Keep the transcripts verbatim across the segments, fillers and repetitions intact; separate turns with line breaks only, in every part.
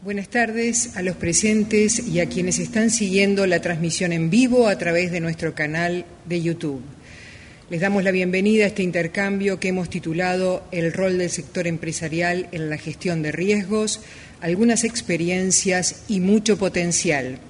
Buenas tardes a los presentes y a quienes están siguiendo la transmisión en vivo a través de nuestro canal de YouTube. Les damos la bienvenida a este intercambio que hemos titulado El rol del sector empresarial en la gestión de riesgos, algunas experiencias y mucho potencial.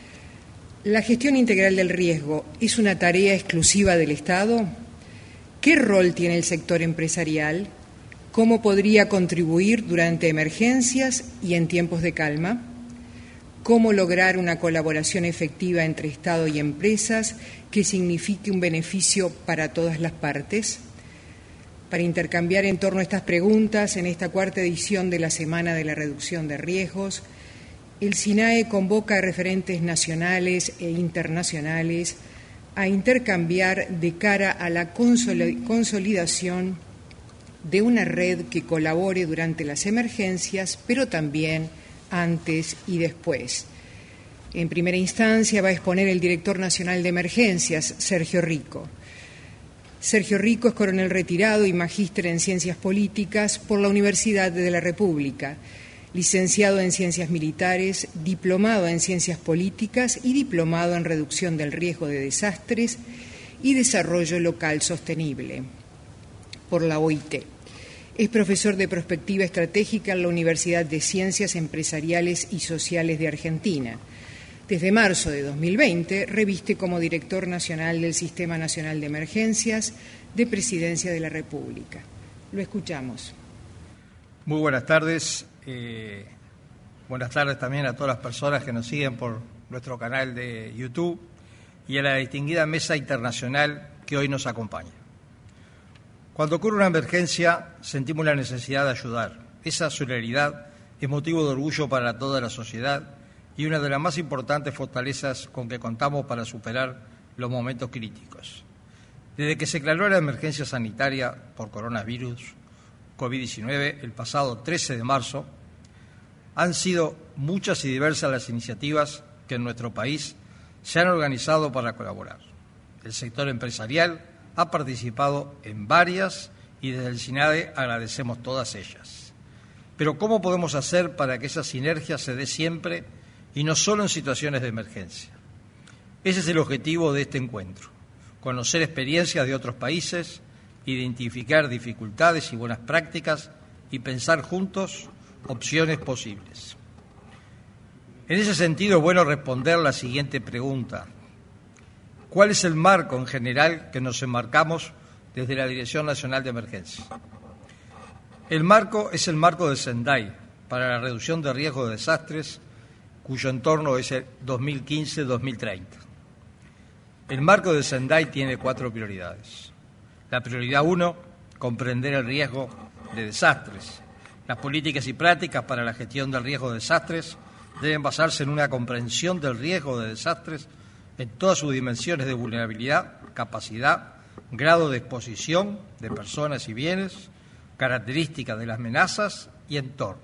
¿La gestión integral del riesgo es una tarea exclusiva del Estado? ¿Qué rol tiene el sector empresarial? ¿Cómo podría contribuir durante emergencias y en tiempos de calma? ¿Cómo lograr una colaboración efectiva entre Estado y empresas que signifique un beneficio para todas las partes? Para intercambiar en torno a estas preguntas, en esta cuarta edición de la Semana de la Reducción de Riesgos, el SINAE convoca a referentes nacionales e internacionales a intercambiar de cara a la consolidación de una red que colabore durante las emergencias, pero también antes y después. En primera instancia va a exponer el director nacional de emergencias, Sergio Rico. Sergio Rico es coronel retirado y magíster en ciencias políticas por la Universidad de la República, licenciado en ciencias militares, diplomado en ciencias políticas y diplomado en reducción del riesgo de desastres y desarrollo local sostenible por la O I T. Es profesor de Prospectiva Estratégica en la Universidad de Ciencias Empresariales y Sociales de Argentina. Desde marzo de dos mil veinte reviste como director nacional del Sistema Nacional de Emergencias de Presidencia de la República. Lo escuchamos.
Muy buenas tardes. Eh, buenas tardes también a todas las personas que nos siguen por nuestro canal de YouTube y a la distinguida mesa internacional que hoy nos acompaña. Cuando ocurre una emergencia, sentimos la necesidad de ayudar. Esa solidaridad es motivo de orgullo para toda la sociedad y una de las más importantes fortalezas con que contamos para superar los momentos críticos. Desde que se declaró la emergencia sanitaria por coronavirus COVID diecinueve el pasado trece de marzo, han sido muchas y diversas las iniciativas que en nuestro país se han organizado para colaborar. El sector empresarial ha participado en varias y desde el SINAE agradecemos todas ellas. Pero ¿cómo podemos hacer para que esa sinergia se dé siempre y no solo en situaciones de emergencia? Ese es el objetivo de este encuentro, conocer experiencias de otros países, identificar dificultades y buenas prácticas y pensar juntos opciones posibles. En ese sentido es bueno responder la siguiente pregunta. ¿Cuál es el marco en general que nos enmarcamos desde la Dirección Nacional de Emergencias? El marco es el marco de Sendai para la reducción de riesgo de desastres, cuyo entorno es el dos mil quince a dos mil treinta. El marco de Sendai tiene cuatro prioridades. La prioridad uno, comprender el riesgo de desastres. Las políticas y prácticas para la gestión del riesgo de desastres deben basarse en una comprensión del riesgo de desastres en todas sus dimensiones de vulnerabilidad, capacidad, grado de exposición de personas y bienes, características de las amenazas y entorno.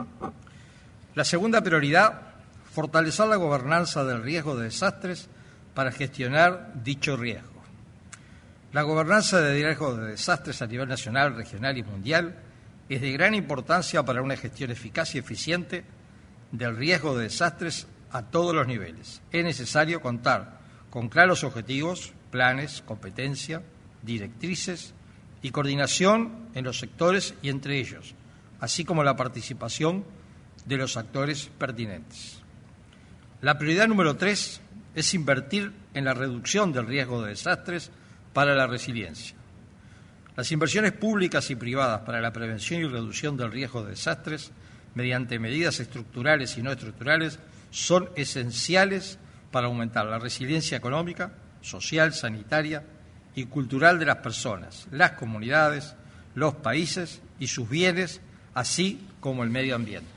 La segunda prioridad, fortalecer la gobernanza del riesgo de desastres para gestionar dicho riesgo. La gobernanza de riesgo de desastres a nivel nacional, regional y mundial es de gran importancia para una gestión eficaz y eficiente del riesgo de desastres a todos los niveles. Es necesario contar con claros objetivos, planes, competencia, directrices y coordinación en los sectores y entre ellos, así como la participación de los actores pertinentes. La prioridad número tres es invertir en la reducción del riesgo de desastres para la resiliencia. Las inversiones públicas y privadas para la prevención y reducción del riesgo de desastres mediante medidas estructurales y no estructurales son esenciales para aumentar la resiliencia económica, social, sanitaria y cultural de las personas, las comunidades, los países y sus bienes, así como el medio ambiente.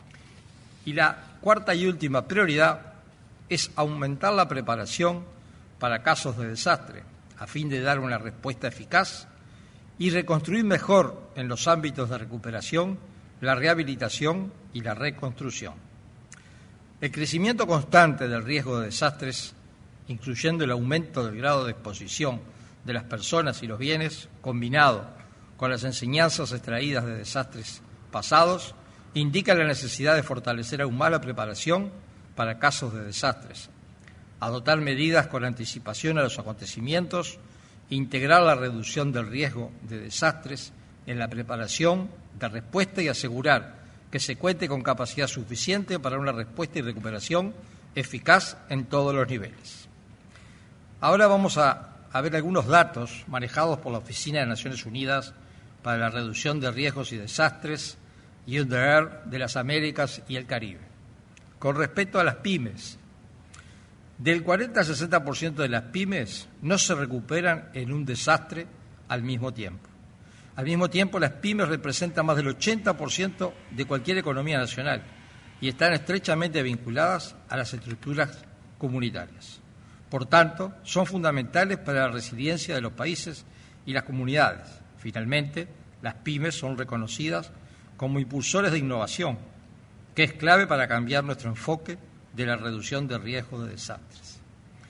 Y la cuarta y última prioridad es aumentar la preparación para casos de desastre, a fin de dar una respuesta eficaz y reconstruir mejor en los ámbitos de recuperación, la rehabilitación y la reconstrucción. El crecimiento constante del riesgo de desastres, incluyendo el aumento del grado de exposición de las personas y los bienes, combinado con las enseñanzas extraídas de desastres pasados, indica la necesidad de fortalecer aún más la preparación para casos de desastres, adoptar medidas con anticipación a los acontecimientos, integrar la reducción del riesgo de desastres en la preparación de respuesta y asegurar que se cuente con capacidad suficiente para una respuesta y recuperación eficaz en todos los niveles. Ahora vamos a, a ver algunos datos manejados por la Oficina de Naciones Unidas para la Reducción de Riesgos y Desastres, U N D R, de las Américas y el Caribe. Con respecto a las pymes, del cuarenta al sesenta por ciento de las pymes no se recuperan en un desastre al mismo tiempo. Al mismo tiempo, las pymes representan más del ochenta por ciento de cualquier economía nacional y están estrechamente vinculadas a las estructuras comunitarias. Por tanto, son fundamentales para la resiliencia de los países y las comunidades. Finalmente, las pymes son reconocidas como impulsores de innovación, que es clave para cambiar nuestro enfoque de la reducción de riesgos de desastres.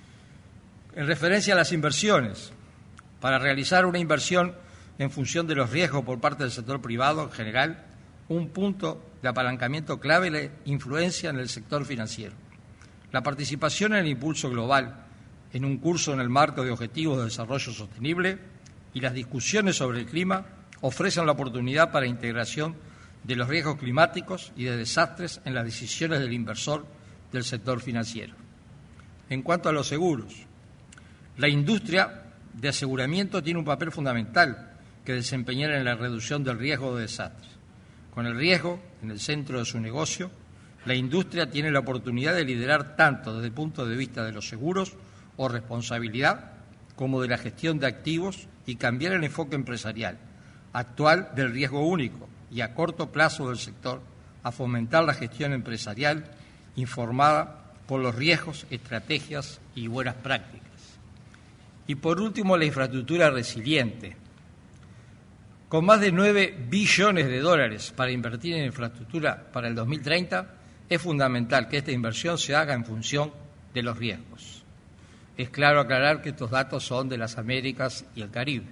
En referencia a las inversiones, para realizar una inversión en función de los riesgos por parte del sector privado en general, un punto de apalancamiento clave es la influencia en el sector financiero. La participación en el impulso global en un curso en el marco de Objetivos de Desarrollo Sostenible y las discusiones sobre el clima ofrecen la oportunidad para integración de los riesgos climáticos y de desastres en las decisiones del inversor del sector financiero. En cuanto a los seguros, la industria de aseguramiento tiene un papel fundamental que desempeñar en la reducción del riesgo de desastres. Con el riesgo en el centro de su negocio, la industria tiene la oportunidad de liderar tanto desde el punto de vista de los seguros o responsabilidad como de la gestión de activos y cambiar el enfoque empresarial actual del riesgo único y a corto plazo del sector a fomentar la gestión empresarial informada por los riesgos, estrategias y buenas prácticas. Y por último, la infraestructura resiliente. Con más de nueve billones de dólares para invertir en infraestructura para el dos mil treinta, es fundamental que esta inversión se haga en función de los riesgos. Es claro aclarar que estos datos son de las Américas y el Caribe.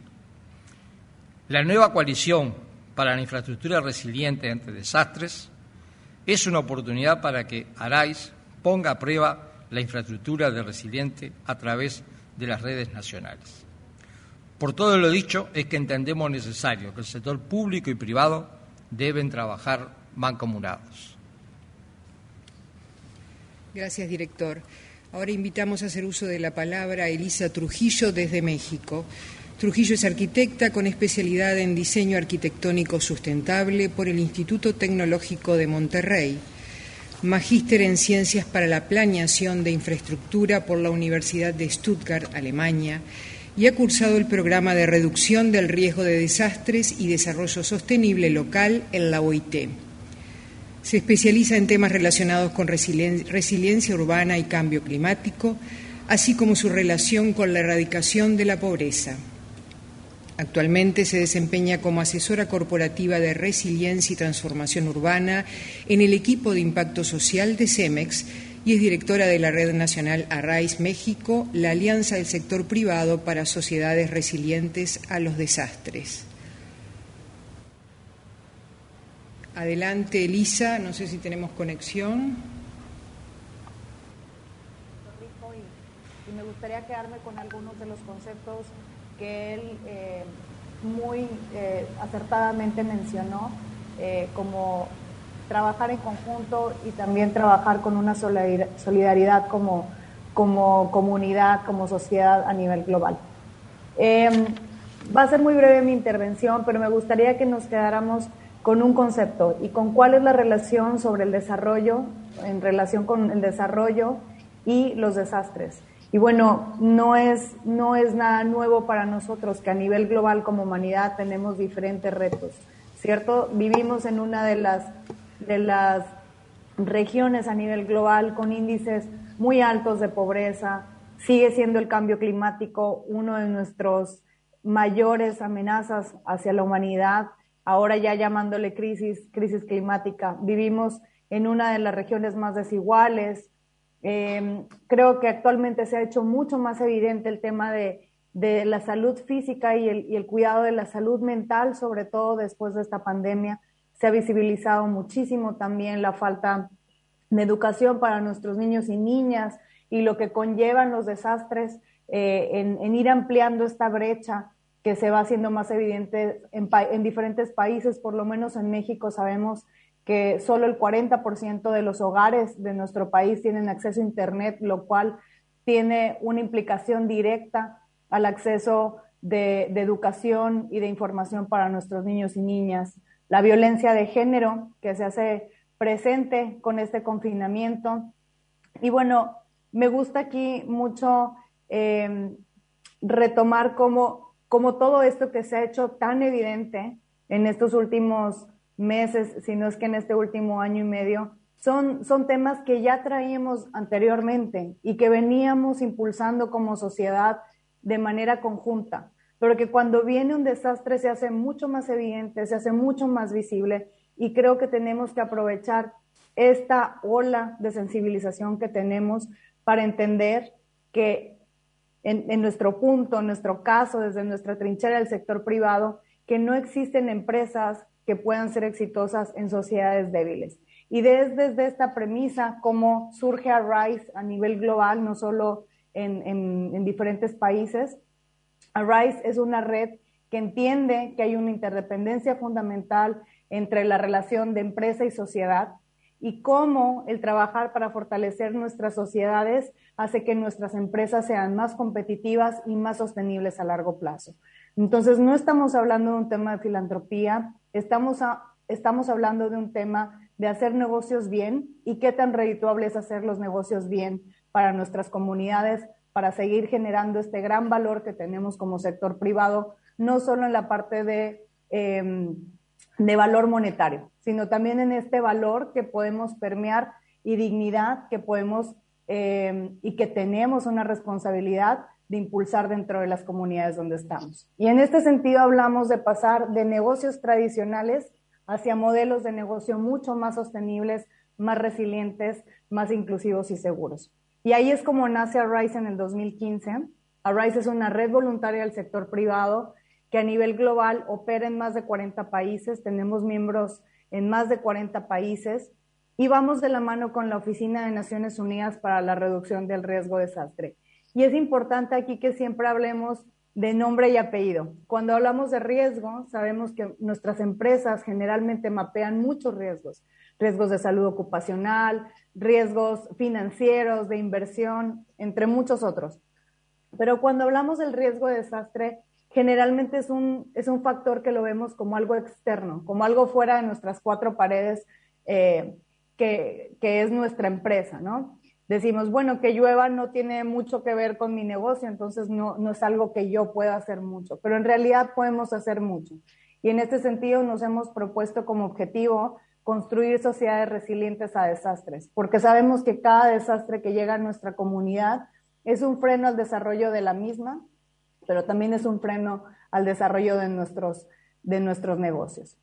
La nueva coalición para la infraestructura resiliente ante desastres es una oportunidad para que ARAIS ponga a prueba la infraestructura de resiliente a través de las redes nacionales. Por todo lo dicho, es que entendemos necesario que el sector público y privado deben trabajar mancomunados.
Gracias, director. Ahora invitamos a hacer uso de la palabra a Elisa Trujillo desde México. Trujillo es arquitecta con especialidad en diseño arquitectónico sustentable por el Instituto Tecnológico de Monterrey, magíster en Ciencias para la Planeación de Infraestructura por la Universidad de Stuttgart, Alemania, y ha cursado el programa de Reducción del Riesgo de Desastres y Desarrollo Sostenible Local en la O I T. Se especializa en temas relacionados con resilien- resiliencia urbana y cambio climático, así como su relación con la erradicación de la pobreza. Actualmente se desempeña como asesora corporativa de resiliencia y transformación urbana en el equipo de impacto social de CEMEX y es directora de la Red Nacional ARAIS México, la Alianza del Sector Privado para Sociedades Resilientes a los Desastres. Adelante, Elisa, no sé si tenemos conexión.
Y me gustaría quedarme con algunos de los conceptos que él eh, muy eh, acertadamente mencionó, eh, como trabajar en conjunto y también trabajar con una solidaridad como, como comunidad, como sociedad a nivel global. Eh, va a ser muy breve mi intervención, pero me gustaría que nos quedáramos con un concepto y con cuál es la relación sobre el desarrollo, en relación con el desarrollo y los desastres. Y bueno, no es, no es nada nuevo para nosotros que a nivel global como humanidad tenemos diferentes retos, ¿cierto? Vivimos en una de las, de las regiones a nivel global con índices muy altos de pobreza. Sigue siendo el cambio climático uno de nuestros mayores amenazas hacia la humanidad, ahora ya llamándole crisis, crisis climática. Vivimos en una de las regiones más desiguales. Eh, creo que actualmente se ha hecho mucho más evidente el tema de, de la salud física y el, y el cuidado de la salud mental, sobre todo después de esta pandemia. se ha visibilizado muchísimo también la falta de educación para nuestros niños y niñas y lo que conllevan los desastres eh, en, en ir ampliando esta brecha que se va haciendo más evidente en, en diferentes países. Por lo menos en México sabemos que solo el cuarenta por ciento de los hogares de nuestro país tienen acceso a Internet, lo cual tiene una implicación directa al acceso de, de educación y de información para nuestros niños y niñas. La violencia de género que se hace presente con este confinamiento. Y bueno, me gusta aquí mucho eh, retomar cómo, cómo todo esto que se ha hecho tan evidente en estos últimos meses, si no es que en este último año y medio, son, son temas que ya traíamos anteriormente y que veníamos impulsando como sociedad de manera conjunta, pero que cuando viene un desastre se hace mucho más evidente, se hace mucho más visible, y creo que tenemos que aprovechar esta ola de sensibilización que tenemos para entender que en, en nuestro punto, en nuestro caso, desde nuestra trinchera del sector privado, que no existen empresas que puedan ser exitosas en sociedades débiles. Y desde, desde esta premisa, cómo surge Arise a nivel global, no solo en, en, en diferentes países. Arise es una red que entiende que hay una interdependencia fundamental entre la relación de empresa y sociedad, y cómo el trabajar para fortalecer nuestras sociedades hace que nuestras empresas sean más competitivas y más sostenibles a largo plazo. Entonces, no estamos hablando de un tema de filantropía, estamos, a, estamos hablando de un tema de hacer negocios bien, y qué tan redituable es hacer los negocios bien para nuestras comunidades, para seguir generando este gran valor que tenemos como sector privado, no solo en la parte de... Eh, de valor monetario, sino también en este valor que podemos permear y dignidad que podemos eh, y que tenemos una responsabilidad de impulsar dentro de las comunidades donde estamos. Y en este sentido hablamos de pasar de negocios tradicionales hacia modelos de negocio mucho más sostenibles, más resilientes, más inclusivos y seguros. Y ahí es como nace Arise en el dos mil quince. Arise es una red voluntaria del sector privado que a nivel global opera en más de cuarenta países, tenemos miembros en más de cuarenta países, y vamos de la mano con la Oficina de Naciones Unidas para la Reducción del Riesgo de Desastre. Y es importante aquí que siempre hablemos de nombre y apellido. Cuando hablamos de riesgo, sabemos que nuestras empresas generalmente mapean muchos riesgos, riesgos de salud ocupacional, riesgos financieros, de inversión, entre muchos otros. Pero cuando hablamos del riesgo de desastre, generalmente es un, es un factor que lo vemos como algo externo, como algo fuera de nuestras cuatro paredes, eh, que, que es nuestra empresa, ¿no? Decimos, bueno, que llueva no tiene mucho que ver con mi negocio, entonces no, no es algo que yo pueda hacer mucho, pero en realidad podemos hacer mucho. Y en este sentido nos hemos propuesto como objetivo construir sociedades resilientes a desastres, porque sabemos que cada desastre que llega a nuestra comunidad es un freno al desarrollo de la misma, pero también es un freno al desarrollo de nuestros, de nuestros negocios.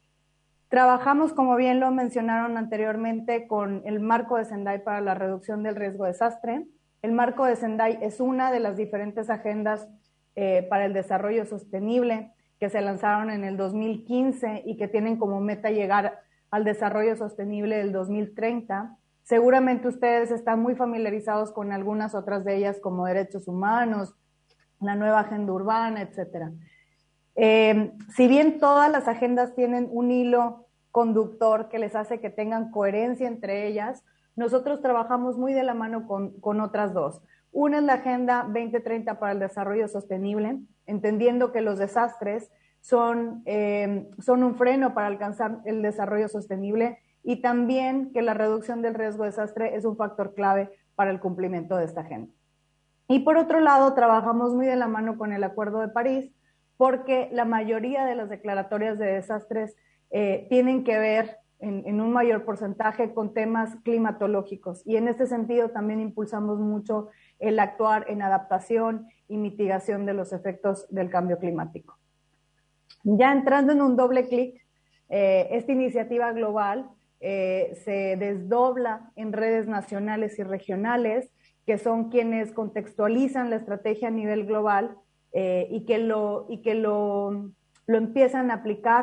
Trabajamos, como bien lo mencionaron anteriormente, con el marco de Sendai para la reducción del riesgo de desastre. El marco de Sendai es una de las diferentes agendas eh, para el desarrollo sostenible que se lanzaron en el dos mil quince y que tienen como meta llegar al desarrollo sostenible del dos mil treinta. Seguramente ustedes están muy familiarizados con algunas otras de ellas, como derechos humanos, la nueva agenda urbana, etcétera. Eh, si bien todas las agendas tienen un hilo conductor que les hace que tengan coherencia entre ellas, nosotros trabajamos muy de la mano con, con otras dos. Una es la Agenda veinte treinta para el Desarrollo Sostenible, entendiendo que los desastres son, eh, son un freno para alcanzar el desarrollo sostenible, y también que la reducción del riesgo de desastre es un factor clave para el cumplimiento de esta agenda. Y por otro lado, trabajamos muy de la mano con el Acuerdo de París, porque la mayoría de las declaratorias de desastres eh, tienen que ver en, en un mayor porcentaje con temas climatológicos. Y en este sentido también impulsamos mucho el actuar en adaptación y mitigación de los efectos del cambio climático. Ya entrando en un doble clic, eh, esta iniciativa global eh, se desdobla en redes nacionales y regionales, que son quienes contextualizan la estrategia a nivel global eh, y que, lo, y que lo, lo empiezan a aplicar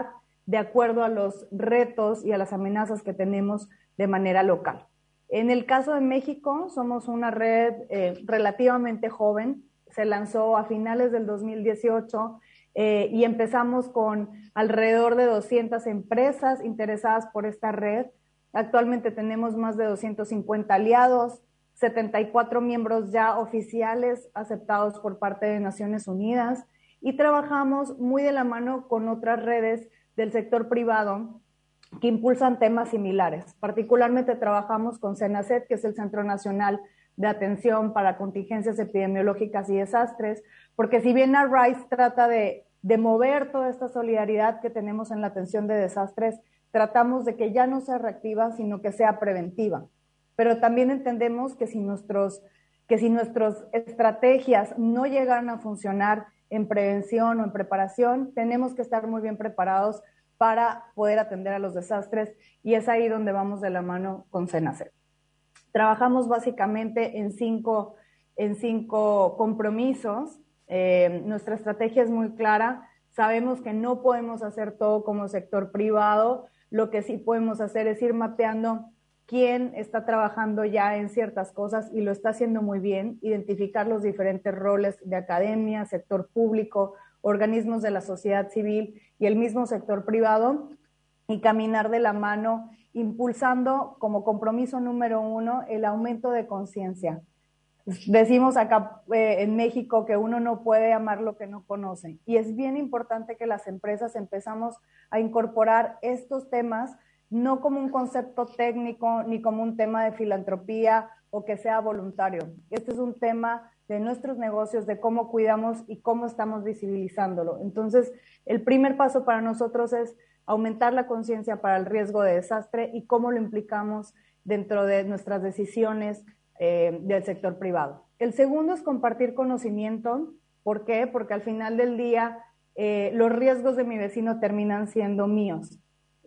de acuerdo a los retos y a las amenazas que tenemos de manera local. En el caso de México, somos una red eh, relativamente joven, se lanzó a finales del dos mil dieciocho eh, y empezamos con alrededor de doscientas empresas interesadas por esta red. Actualmente tenemos más de doscientos cincuenta aliados, setenta y cuatro miembros ya oficiales aceptados por parte de Naciones Unidas y trabajamos muy de la mano con otras redes del sector privado que impulsan temas similares. Particularmente trabajamos con CENACET, que es el Centro Nacional de Atención para Contingencias Epidemiológicas y Desastres, porque si bien Arise trata de, de mover toda esta solidaridad que tenemos en la atención de desastres, tratamos de que ya no sea reactiva, sino que sea preventiva. Pero también entendemos que si, nuestros, que si nuestras estrategias no llegan a funcionar en prevención o en preparación, tenemos que estar muy bien preparados para poder atender a los desastres, y es ahí donde vamos de la mano con CENACET. Trabajamos básicamente en cinco, en cinco compromisos. Eh, nuestra estrategia es muy clara. Sabemos que no podemos hacer todo como sector privado. Lo que sí podemos hacer es ir mapeando quién está trabajando ya en ciertas cosas y lo está haciendo muy bien, identificar los diferentes roles de academia, sector público, organismos de la sociedad civil y el mismo sector privado, y caminar de la mano, impulsando como compromiso número uno el aumento de conciencia. Decimos acá eh, en México que uno no puede amar lo que no conoce, y es bien importante que las empresas empezamos a incorporar estos temas no como un concepto técnico ni como un tema de filantropía o que sea voluntario. Este es un tema de nuestros negocios, de cómo cuidamos y cómo estamos visibilizándolo. Entonces, el primer paso para nosotros es aumentar la conciencia para el riesgo de desastre y cómo lo implicamos dentro de nuestras decisiones eh, del sector privado. El segundo es compartir conocimiento. ¿Por qué? Porque al final del día eh, los riesgos de mi vecino terminan siendo míos.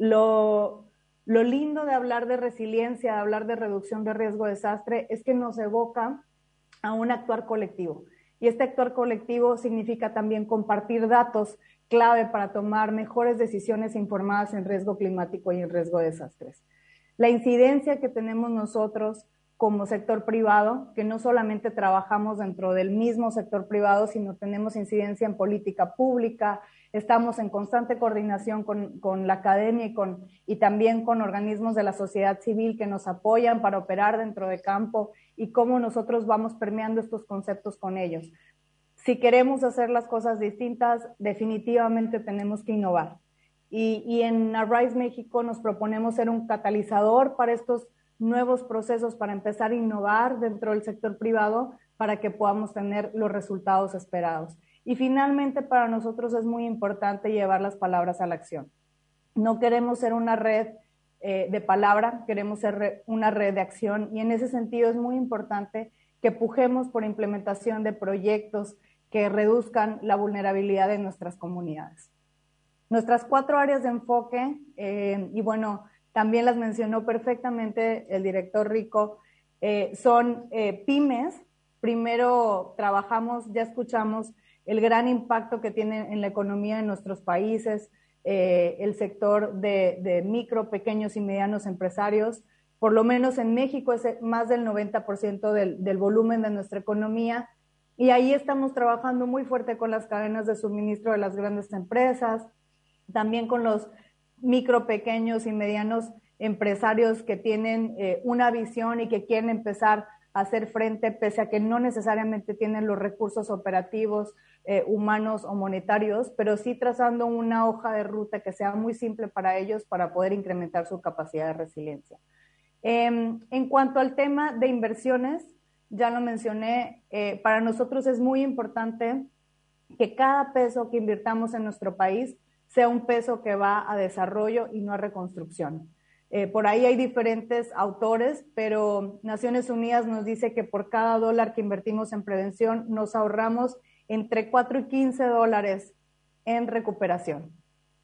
Lo, lo lindo de hablar de resiliencia, de hablar de reducción de riesgo de desastre, es que nos evoca a un actuar colectivo. Y este actuar colectivo significa también compartir datos clave para tomar mejores decisiones informadas en riesgo climático y en riesgo de desastres. La incidencia que tenemos nosotros como sector privado, que no solamente trabajamos dentro del mismo sector privado, sino tenemos incidencia en política pública, estamos en constante coordinación con, con la academia y, con, y también con organismos de la sociedad civil que nos apoyan para operar dentro de campo, y cómo nosotros vamos permeando estos conceptos con ellos. Si queremos hacer las cosas distintas, definitivamente tenemos que innovar. Y, y en Arise México nos proponemos ser un catalizador para estos nuevos procesos, para empezar a innovar dentro del sector privado para que podamos tener los resultados esperados. Y finalmente, para nosotros es muy importante llevar las palabras a la acción. No queremos ser una red eh, de palabra, queremos ser re, una red de acción, y en ese sentido es muy importante que pujemos por implementación de proyectos que reduzcan la vulnerabilidad de nuestras comunidades. Nuestras cuatro áreas de enfoque, eh, y bueno, también las mencionó perfectamente el director Rico, eh, son eh, pymes. Primero trabajamos, ya escuchamos el gran impacto que tiene en la economía de nuestros países, eh, el sector de, de micro, pequeños y medianos empresarios. Por lo menos en México es más del noventa por ciento del, del volumen de nuestra economía, y ahí estamos trabajando muy fuerte con las cadenas de suministro de las grandes empresas, también con los micro, pequeños y medianos empresarios que tienen eh, una visión y que quieren empezar a hacer frente, pese a que no necesariamente tienen los recursos operativos, eh, humanos o monetarios, pero sí trazando una hoja de ruta que sea muy simple para ellos para poder incrementar su capacidad de resiliencia. Eh, en cuanto al tema de inversiones, ya lo mencioné, eh, para nosotros es muy importante que cada peso que invirtamos en nuestro país sea un peso que va a desarrollo y no a reconstrucción. Eh, por ahí hay diferentes autores, pero Naciones Unidas nos dice que por cada dólar que invertimos en prevención nos ahorramos entre cuatro y quince dólares en recuperación.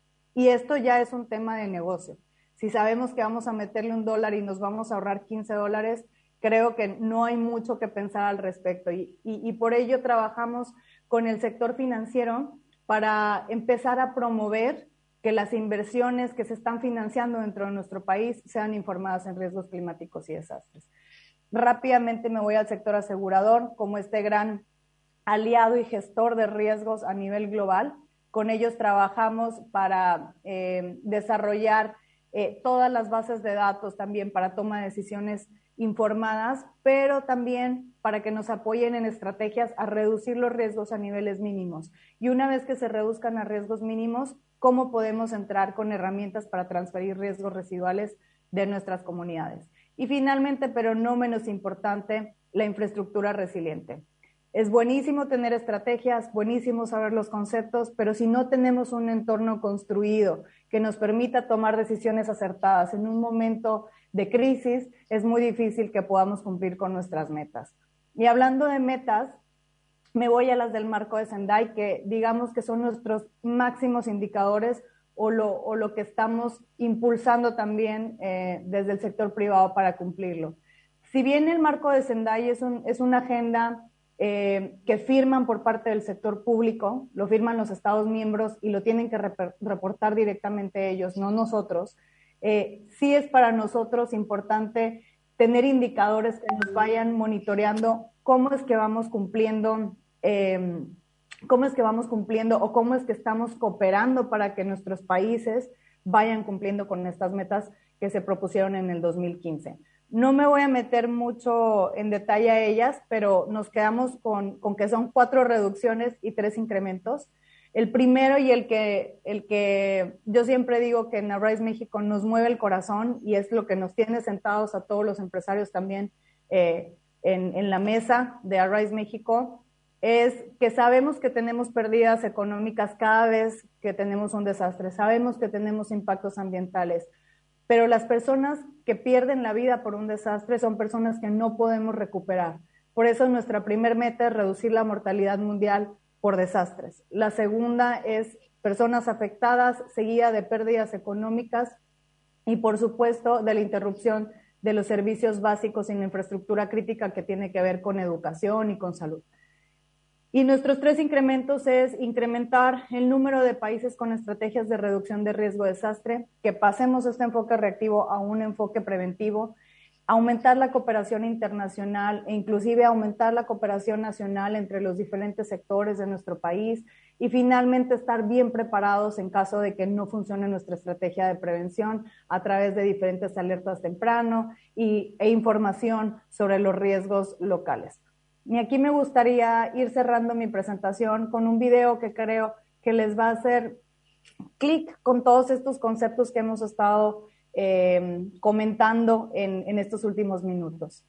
Y esto ya es un tema de negocio. Si sabemos que vamos a meterle un dólar y nos vamos a ahorrar quince dólares, creo que no hay mucho que pensar al respecto. Y, y, y por ello trabajamos con el sector financiero para empezar a promover que las inversiones que se están financiando dentro de nuestro país sean informadas en riesgos climáticos y desastres. Rápidamente me voy al sector asegurador como este gran aliado y gestor de riesgos a nivel global. Con ellos trabajamos para eh, desarrollar eh, todas las bases de datos también para toma de decisiones informadas, pero también para que nos apoyen en estrategias a reducir los riesgos a niveles mínimos. Y una vez que se reduzcan a riesgos mínimos, ¿cómo podemos entrar con herramientas para transferir riesgos residuales de nuestras comunidades? Y finalmente, pero no menos importante, la infraestructura resiliente. Es buenísimo tener estrategias, buenísimo saber los conceptos, pero si no tenemos un entorno construido que nos permita tomar decisiones acertadas en un momento de crisis, es muy difícil que podamos cumplir con nuestras metas. Y hablando de metas, me voy a las del marco de Sendai, que digamos que son nuestros máximos indicadores o lo, o lo que estamos impulsando también eh, desde el sector privado para cumplirlo. Si bien el marco de Sendai es, un, es una agenda eh, que firman por parte del sector público, lo firman los Estados miembros y lo tienen que rep- reportar directamente ellos, no nosotros, eh, sí es para nosotros importante tener indicadores que nos vayan monitoreando cómo es que vamos cumpliendo Eh, cómo es que vamos cumpliendo o cómo es que estamos cooperando para que nuestros países vayan cumpliendo con estas metas que se propusieron en el dos mil quince. No me voy a meter mucho en detalle a ellas, pero nos quedamos con, con que son cuatro reducciones y tres incrementos. El primero y el que, el que yo siempre digo que en Arise México nos mueve el corazón y es lo que nos tiene sentados a todos los empresarios también eh, en, en la mesa de Arise México, es que sabemos que tenemos pérdidas económicas cada vez que tenemos un desastre, sabemos que tenemos impactos ambientales, pero las personas que pierden la vida por un desastre son personas que no podemos recuperar. Por eso nuestra primer meta es reducir la mortalidad mundial por desastres. La segunda es personas afectadas, seguida de pérdidas económicas y, por supuesto, de la interrupción de los servicios básicos en la infraestructura crítica que tiene que ver con educación y con salud. Y nuestros tres incrementos es incrementar el número de países con estrategias de reducción de riesgo de desastre, que pasemos este enfoque reactivo a un enfoque preventivo, aumentar la cooperación internacional e inclusive aumentar la cooperación nacional entre los diferentes sectores de nuestro país y finalmente estar bien preparados en caso de que no funcione nuestra estrategia de prevención a través de diferentes alertas temprano y, e información sobre los riesgos locales. Y aquí me gustaría ir cerrando mi presentación con un video que creo que les va a hacer clic con todos estos conceptos que hemos estado eh, comentando en, en estos últimos minutos.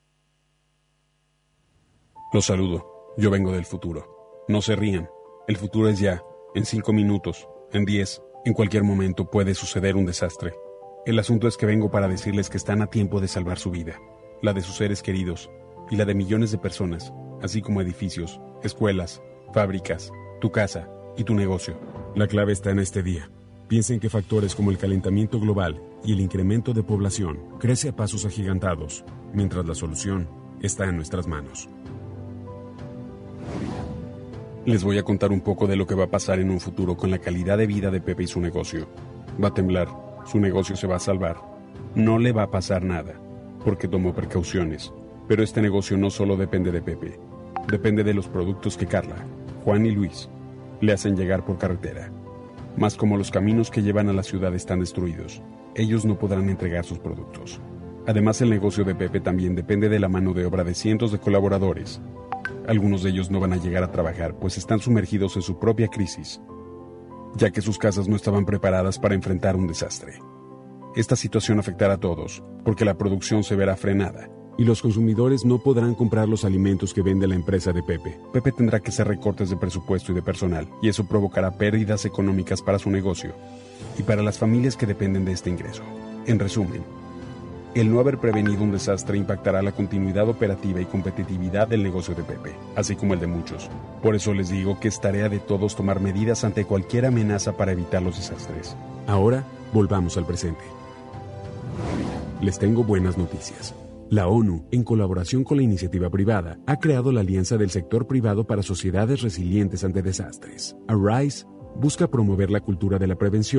Los saludo. Yo vengo del futuro. No se rían. El futuro es ya. En cinco minutos, en diez, en cualquier momento puede suceder un desastre. El asunto es que vengo para decirles que están a tiempo de salvar su vida, la de sus seres queridos y la de millones de personas, así como edificios, escuelas, fábricas, tu casa y tu negocio. La clave está en este día. Piensen que factores como el calentamiento global y el incremento de población crece a pasos agigantados, mientras la solución está en nuestras manos. Les voy a contar un poco de lo que va a pasar en un futuro con la calidad de vida de Pepe y su negocio. Va a temblar, su negocio se va a salvar. No le va a pasar nada, porque tomó precauciones. Pero este negocio no solo depende de Pepe, depende de los productos que Carla, Juan y Luis le hacen llegar por carretera. Más como los caminos que llevan a la ciudad están destruidos, ellos no podrán entregar sus productos. Además, el negocio de Pepe también depende de la mano de obra de cientos de colaboradores. Algunos de ellos no van a llegar a trabajar, pues están sumergidos en su propia crisis, ya que sus casas no estaban preparadas para enfrentar un desastre. Esta situación afectará a todos, porque la producción se verá frenada, y los consumidores no podrán comprar los alimentos que vende la empresa de Pepe. Pepe tendrá que hacer recortes de presupuesto y de personal, y eso provocará pérdidas económicas para su negocio y para las familias que dependen de este ingreso. En resumen, el no haber prevenido un desastre impactará la continuidad operativa y competitividad del negocio de Pepe, así como el de muchos. Por eso les digo que es tarea de todos tomar medidas ante cualquier amenaza para evitar los desastres. Ahora, volvamos al presente. Les tengo buenas noticias. La ONU, en colaboración con la iniciativa privada, ha creado la Alianza del Sector Privado para Sociedades Resilientes ante Desastres. Arise busca promover la cultura de la prevención,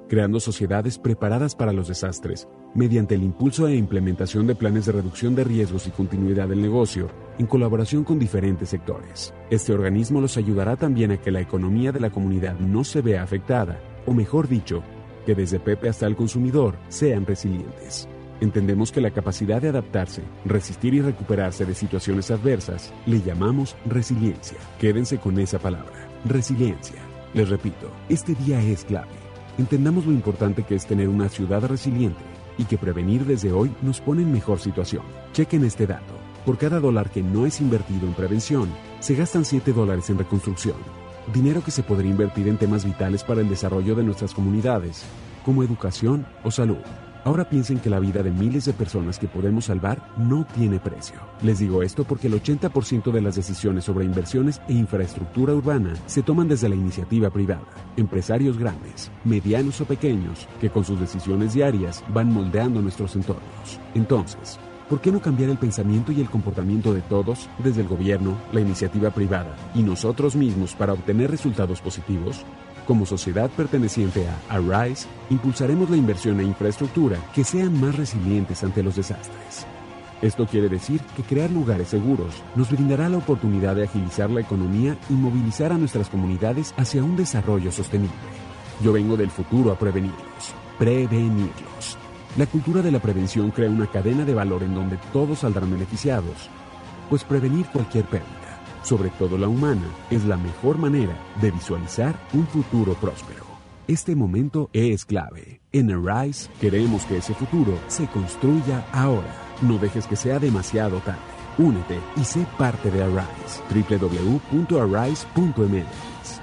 creando sociedades preparadas para los desastres, mediante el impulso e implementación de planes de reducción de riesgos y continuidad del negocio, en colaboración con diferentes sectores. Este organismo los ayudará también a que la economía de la comunidad no se vea afectada, o mejor dicho, que desde Pepe hasta el consumidor sean resilientes. Entendemos que la capacidad de adaptarse, resistir y recuperarse de situaciones adversas le llamamos resiliencia. Quédense con esa palabra, resiliencia. Les repito, este día es clave. Entendamos lo importante que es tener una ciudad resiliente y que prevenir desde hoy nos pone en mejor situación. Chequen este dato. Por cada dólar que no es invertido en prevención, se gastan siete dólares en reconstrucción. Dinero que se podría invertir en temas vitales para el desarrollo de nuestras comunidades, como educación o salud. Ahora piensen que la vida de miles de personas que podemos salvar no tiene precio. Les digo esto porque el ochenta por ciento de las decisiones sobre inversiones e infraestructura urbana se toman desde la iniciativa privada. Empresarios grandes, medianos o pequeños, que con sus decisiones diarias van moldeando nuestros entornos. Entonces, ¿por qué no cambiar el pensamiento y el comportamiento de todos, desde el gobierno, la iniciativa privada y nosotros mismos para obtener resultados positivos? Como sociedad perteneciente a Arise, impulsaremos la inversión en infraestructura que sean más resilientes ante los desastres. Esto quiere decir que crear lugares seguros nos brindará la oportunidad de agilizar la economía y movilizar a nuestras comunidades hacia un desarrollo sostenible. Yo vengo del futuro a prevenirlos, prevenirlos. La cultura de la prevención crea una cadena de valor en donde todos saldrán beneficiados, pues prevenir cualquier pérdida, sobre todo la humana, es la mejor manera de visualizar un futuro próspero. Este momento es clave. En Arise queremos que ese futuro se construya ahora. No dejes que sea demasiado tarde. Únete y sé parte de Arise. doble u doble u doble u punto arise punto m x.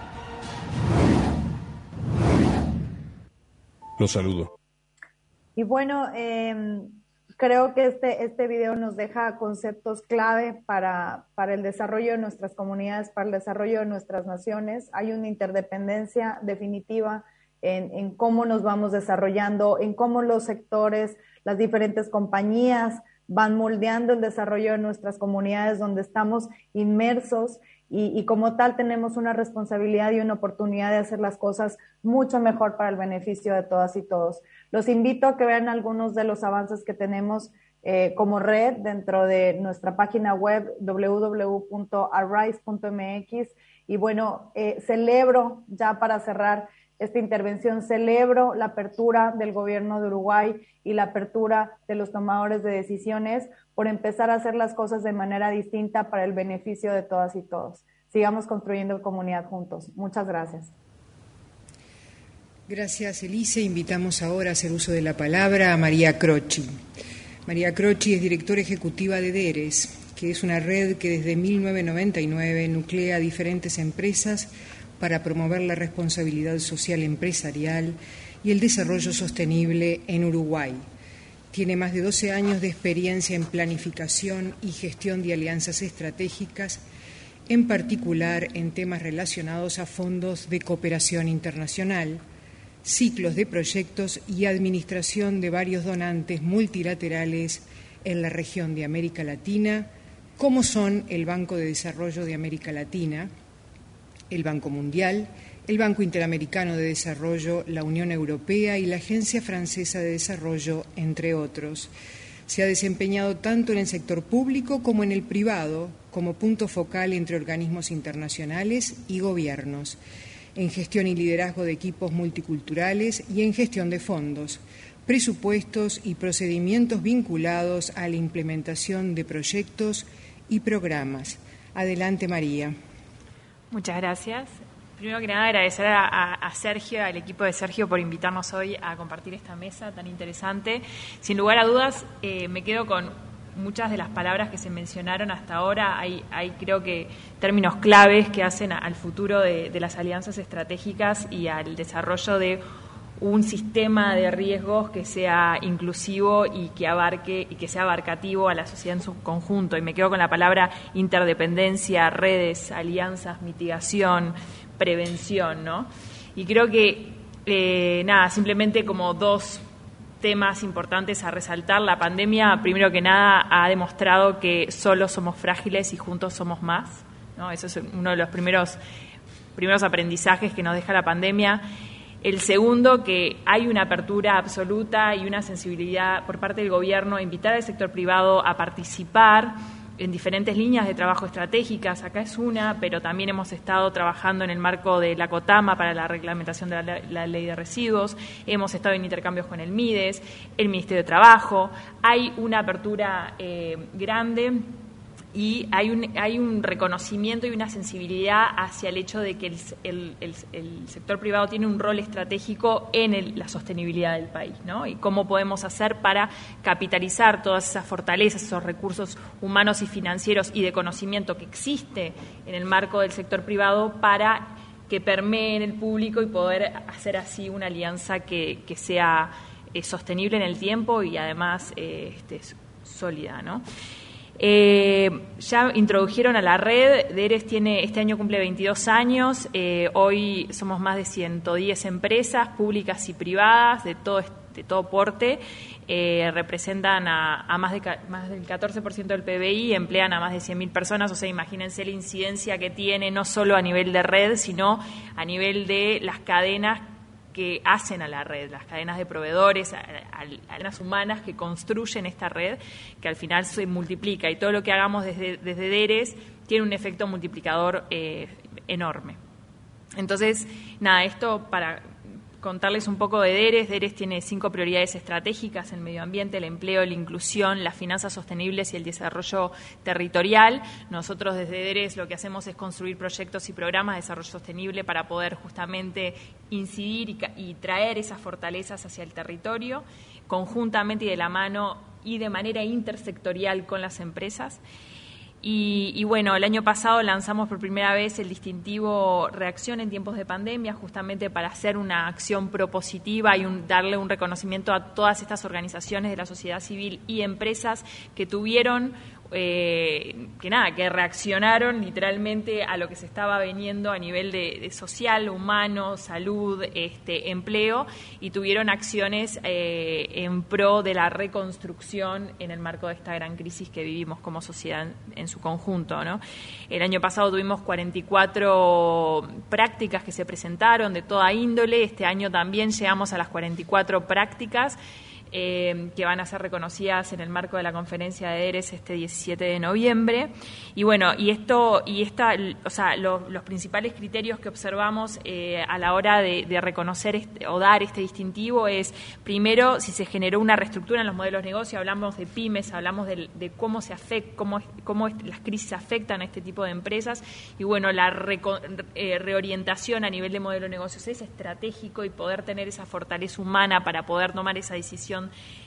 Los saludo.
Y bueno, eh, creo que este, este video nos deja conceptos clave para, para el desarrollo de nuestras comunidades, para el desarrollo de nuestras naciones. Hay una interdependencia definitiva en, en cómo nos vamos desarrollando, en cómo los sectores, las diferentes compañías van moldeando el desarrollo de nuestras comunidades donde estamos inmersos y, y como tal tenemos una responsabilidad y una oportunidad de hacer las cosas mucho mejor para el beneficio de todas y todos. Los invito a que vean algunos de los avances que tenemos eh, como red dentro de nuestra página web doble u doble u doble u punto arise punto m x y bueno, eh, celebro ya para cerrar esta intervención, celebro la apertura del gobierno de Uruguay y la apertura de los tomadores de decisiones por empezar a hacer las cosas de manera distinta para el beneficio de todas y todos. Sigamos construyendo comunidad juntos. Muchas gracias.
Gracias, Elise. Invitamos ahora a hacer uso de la palabra a María Croci. María Croci es directora ejecutiva de DERES, que es una red que desde mil novecientos noventa y nueve nuclea diferentes empresas para promover la responsabilidad social empresarial y el desarrollo sostenible en Uruguay. Tiene más de doce años de experiencia en planificación y gestión de alianzas estratégicas, en particular en temas relacionados a fondos de cooperación internacional, ciclos de proyectos y administración de varios donantes multilaterales en la región de América Latina, como son el Banco de Desarrollo de América Latina, el Banco Mundial, el Banco Interamericano de Desarrollo, la Unión Europea y la Agencia Francesa de Desarrollo, entre otros. Se ha desempeñado tanto en el sector público como en el privado, como punto focal entre organismos internacionales y gobiernos, en gestión y liderazgo de equipos multiculturales y en gestión de fondos, presupuestos y procedimientos vinculados a la implementación de proyectos y programas. Adelante, María.
Muchas gracias. Primero que nada, agradecer a, a, a Sergio, al equipo de Sergio, por invitarnos hoy a compartir esta mesa tan interesante. Sin lugar a dudas, eh, me quedo con muchas de las palabras que se mencionaron hasta ahora. Hay, hay creo que términos claves que hacen a, al futuro de, de las alianzas estratégicas y al desarrollo de un sistema de riesgos que sea inclusivo y que abarque y que sea abarcativo a la sociedad en su conjunto. Y me quedo con la palabra interdependencia, redes, alianzas, mitigación, prevención, ¿no? Y creo que, eh, nada, simplemente como dos temas importantes a resaltar. La pandemia, primero que nada, ha demostrado que solos somos frágiles y juntos somos más, ¿no? Eso es uno de los primeros, primeros aprendizajes que nos deja la pandemia. El segundo, que hay una apertura absoluta y una sensibilidad por parte del Gobierno a invitar al sector privado a participar en diferentes líneas de trabajo estratégicas. Acá es una, pero también hemos estado trabajando en el marco de la COTAMA para la reglamentación de la, la ley de residuos, hemos estado en intercambios con el MIDES, el Ministerio de Trabajo. Hay una apertura eh, grande y hay un, hay un reconocimiento y una sensibilidad hacia el hecho de que el, el, el, el sector privado tiene un rol estratégico en el, la sostenibilidad del país, ¿no? Y cómo podemos hacer para capitalizar todas esas fortalezas, esos recursos humanos y financieros y de conocimiento que existe en el marco del sector privado para que permee en el público y poder hacer así una alianza que, que sea eh, sostenible en el tiempo y además eh, este, sólida, ¿no? Eh, ya introdujeron a la red. DERES tiene, este año cumple veintidós años, eh, hoy somos más de ciento diez empresas públicas y privadas de todo, de todo porte, eh, representan a, a más, de, más del catorce por ciento del P B I, emplean a más de cien mil personas, o sea, imagínense la incidencia que tiene no solo a nivel de red, sino a nivel de las cadenas que hacen a la red, las cadenas de proveedores, a, a, a las humanas que construyen esta red, que al final se multiplica, y todo lo que hagamos desde, desde DERES tiene un efecto multiplicador eh, enorme. Entonces, nada, esto para contarles un poco de DERES. DERES tiene cinco prioridades estratégicas: el medio ambiente, el empleo, la inclusión, las finanzas sostenibles y el desarrollo territorial. Nosotros desde DERES lo que hacemos es construir proyectos y programas de desarrollo sostenible para poder justamente incidir y, y traer esas fortalezas hacia el territorio, conjuntamente y de la mano y de manera intersectorial con las empresas. Y, y bueno, el año pasado lanzamos por primera vez el distintivo Reacción en tiempos de pandemia, justamente para hacer una acción propositiva y un, darle un reconocimiento a todas estas organizaciones de la sociedad civil y empresas que tuvieron, eh, que nada, que reaccionaron literalmente a lo que se estaba veniendo a nivel de, de social, humano, salud, este, empleo, y tuvieron acciones eh, en pro de la reconstrucción en el marco de esta gran crisis que vivimos como sociedad en, en su conjunto, ¿no? El año pasado tuvimos cuarenta y cuatro prácticas que se presentaron de toda índole. Este año también llegamos a las cuarenta y cuatro prácticas Eh, que van a ser reconocidas en el marco de la conferencia de DERES este diecisiete de noviembre. Y bueno, y esto, y esta, o sea, lo, los principales criterios que observamos eh, a la hora de, de reconocer este, o dar este distintivo es, primero, si se generó una reestructura en los modelos de negocio. Hablamos de pymes, hablamos de, de cómo se afecta, cómo, cómo las crisis afectan a este tipo de empresas, y bueno, la reco, eh, reorientación a nivel de modelo de negocios es estratégico, y poder tener esa fortaleza humana para poder tomar esa decisión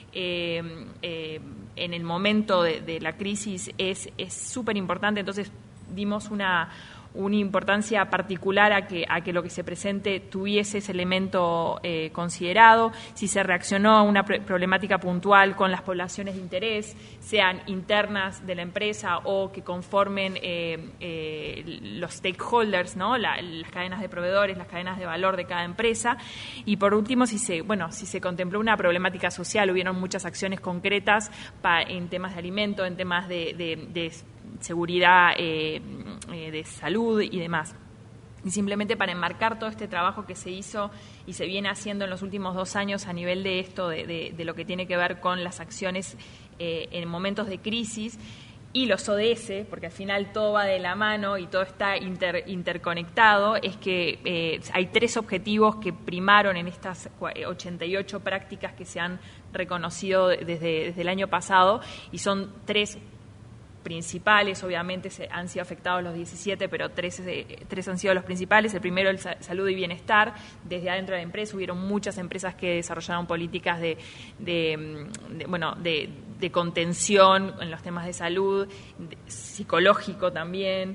Eh, eh, en el momento de, de la crisis es súper importante. Entonces dimos una, una importancia particular a que, a que lo que se presente tuviese ese elemento eh, considerado. Si se reaccionó a una problemática puntual con las poblaciones de interés, sean internas de la empresa o que conformen eh, eh, los stakeholders, ¿no? La, las cadenas de proveedores, las cadenas de valor de cada empresa. Y por último, si se, bueno, si se contempló una problemática social, hubieron muchas acciones concretas pa, en temas de alimento, en temas de, de, de seguridad, eh, eh, de salud y demás. Y simplemente para enmarcar todo este trabajo que se hizo y se viene haciendo en los últimos dos años a nivel de esto, de, de, de lo que tiene que ver con las acciones eh, en momentos de crisis y los O D S, porque al final todo va de la mano y todo está inter, interconectado, es que eh, hay tres objetivos que primaron en estas ochenta y ocho prácticas que se han reconocido desde, desde el año pasado, y son tres principales. Obviamente se han sido afectados los diecisiete, pero tres, eh, tres han sido los principales. El primero, el sa salud y bienestar. Desde adentro de la empresa hubieron muchas empresas que desarrollaron políticas de, de, de bueno, de, de contención en los temas de salud, de, psicológico también,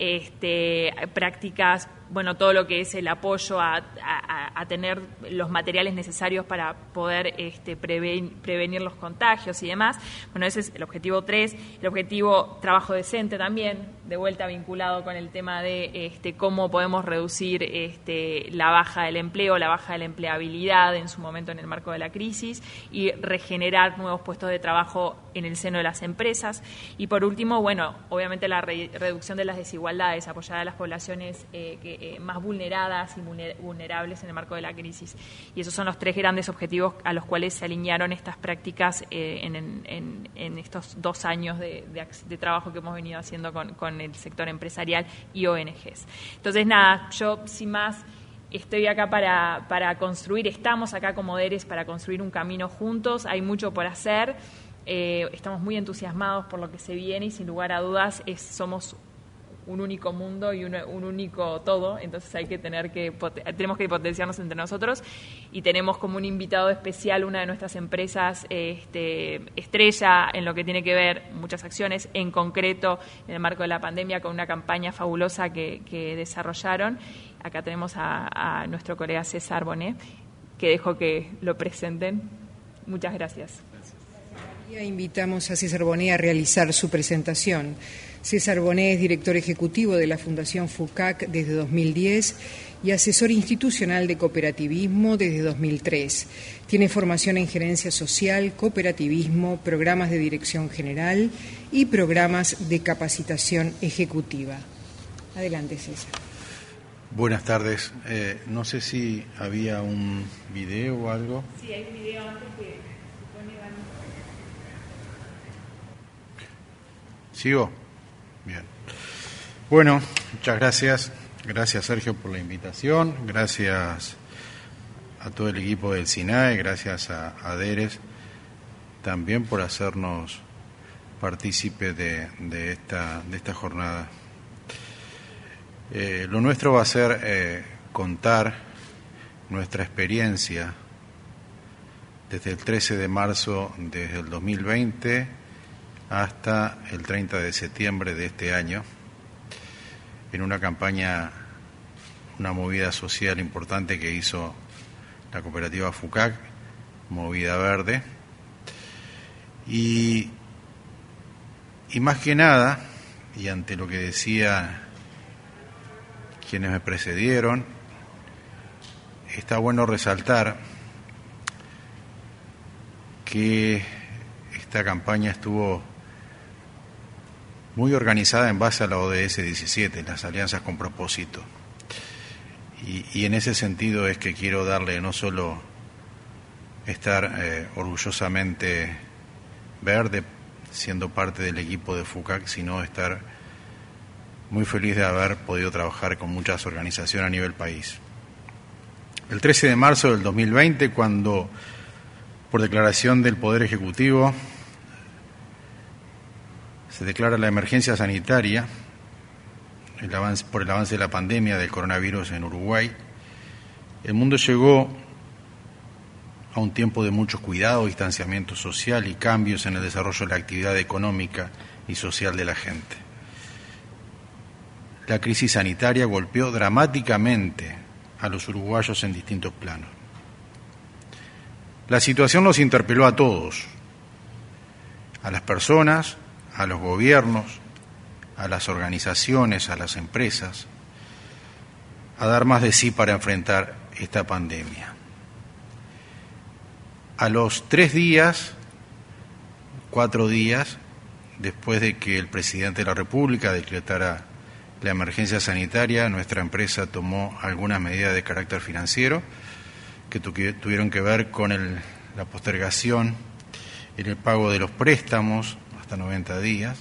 este, prácticas, bueno, todo lo que es el apoyo a, a, a tener los materiales necesarios para poder este, preven, prevenir los contagios y demás. Bueno, ese es el objetivo tres. El objetivo trabajo decente también, de vuelta vinculado con el tema de este, cómo podemos reducir este, la baja del empleo, la baja de la empleabilidad en su momento en el marco de la crisis, y regenerar nuevos puestos de trabajo en el seno de las empresas. Y por último, bueno, obviamente la re reducción de las desigualdades, apoyar a las poblaciones eh, que eh, más vulneradas y vulnerables en el marco de la crisis. Y esos son los tres grandes objetivos a los cuales se alinearon estas prácticas eh, en, en, en estos dos años de, de, de trabajo que hemos venido haciendo con, con el sector empresarial y O N Ges. Entonces, nada, yo sin más estoy acá para, para construir, estamos acá como DERES para construir un camino juntos, hay mucho por hacer, eh, estamos muy entusiasmados por lo que se viene y sin lugar a dudas es, somos un único mundo y un, un único todo, entonces hay que tener que tenemos que potenciarnos entre nosotros y tenemos como un invitado especial una de nuestras empresas este, estrella en lo que tiene que ver muchas acciones, en concreto en el marco de la pandemia con una campaña fabulosa que, que desarrollaron. Acá tenemos a, a nuestro colega César Bonet, que dejo que lo presenten. Muchas gracias.
Gracias. Invitamos a César Bonet a realizar su presentación. César Bonet es director ejecutivo de la Fundación FUCAC desde dos mil diez y asesor institucional de cooperativismo desde dos mil tres. Tiene formación en gerencia social, cooperativismo, programas de dirección general y programas de capacitación ejecutiva. Adelante, César.
Buenas tardes. Eh, no sé si había un video o algo.
Sí, hay un video antes que supone van...
¿Sigo? Bien. Bueno, muchas gracias. Gracias, Sergio, por la invitación. Gracias a todo el equipo del SINAE. Gracias a, a DERES también por hacernos partícipes de, de, esta, de esta jornada. Eh, lo nuestro va a ser eh, contar nuestra experiencia desde el trece de marzo desde el dos mil veinte hasta el treinta de septiembre de este año, en una campaña, una movida social importante que hizo la cooperativa FUCAC, Movida Verde, y, y más que nada, y ante lo que decía quienes me precedieron, está bueno resaltar que esta campaña estuvo muy organizada en base a la O D S diecisiete, las alianzas con propósito. Y, y en ese sentido es que quiero darle no solo estar eh, orgullosamente verde, siendo parte del equipo de FUCAC, sino estar muy feliz de haber podido trabajar con muchas organizaciones a nivel país. El trece de marzo del dos mil veinte, cuando por declaración del Poder Ejecutivo se declara la emergencia sanitaria el avance, por el avance de la pandemia del coronavirus en Uruguay, el mundo llegó a un tiempo de mucho cuidado, distanciamiento social y cambios en el desarrollo de la actividad económica y social de la gente. La crisis sanitaria golpeó dramáticamente a los uruguayos en distintos planos. La situación nos interpeló a todos, a las personas, a los gobiernos, a las organizaciones, a las empresas, a dar más de sí para enfrentar esta pandemia. A los tres días, cuatro días, después de que el presidente de la República decretara la emergencia sanitaria, nuestra empresa tomó algunas medidas de carácter financiero que tuvieron que ver con el, la postergación en el pago de los préstamos hasta noventa días,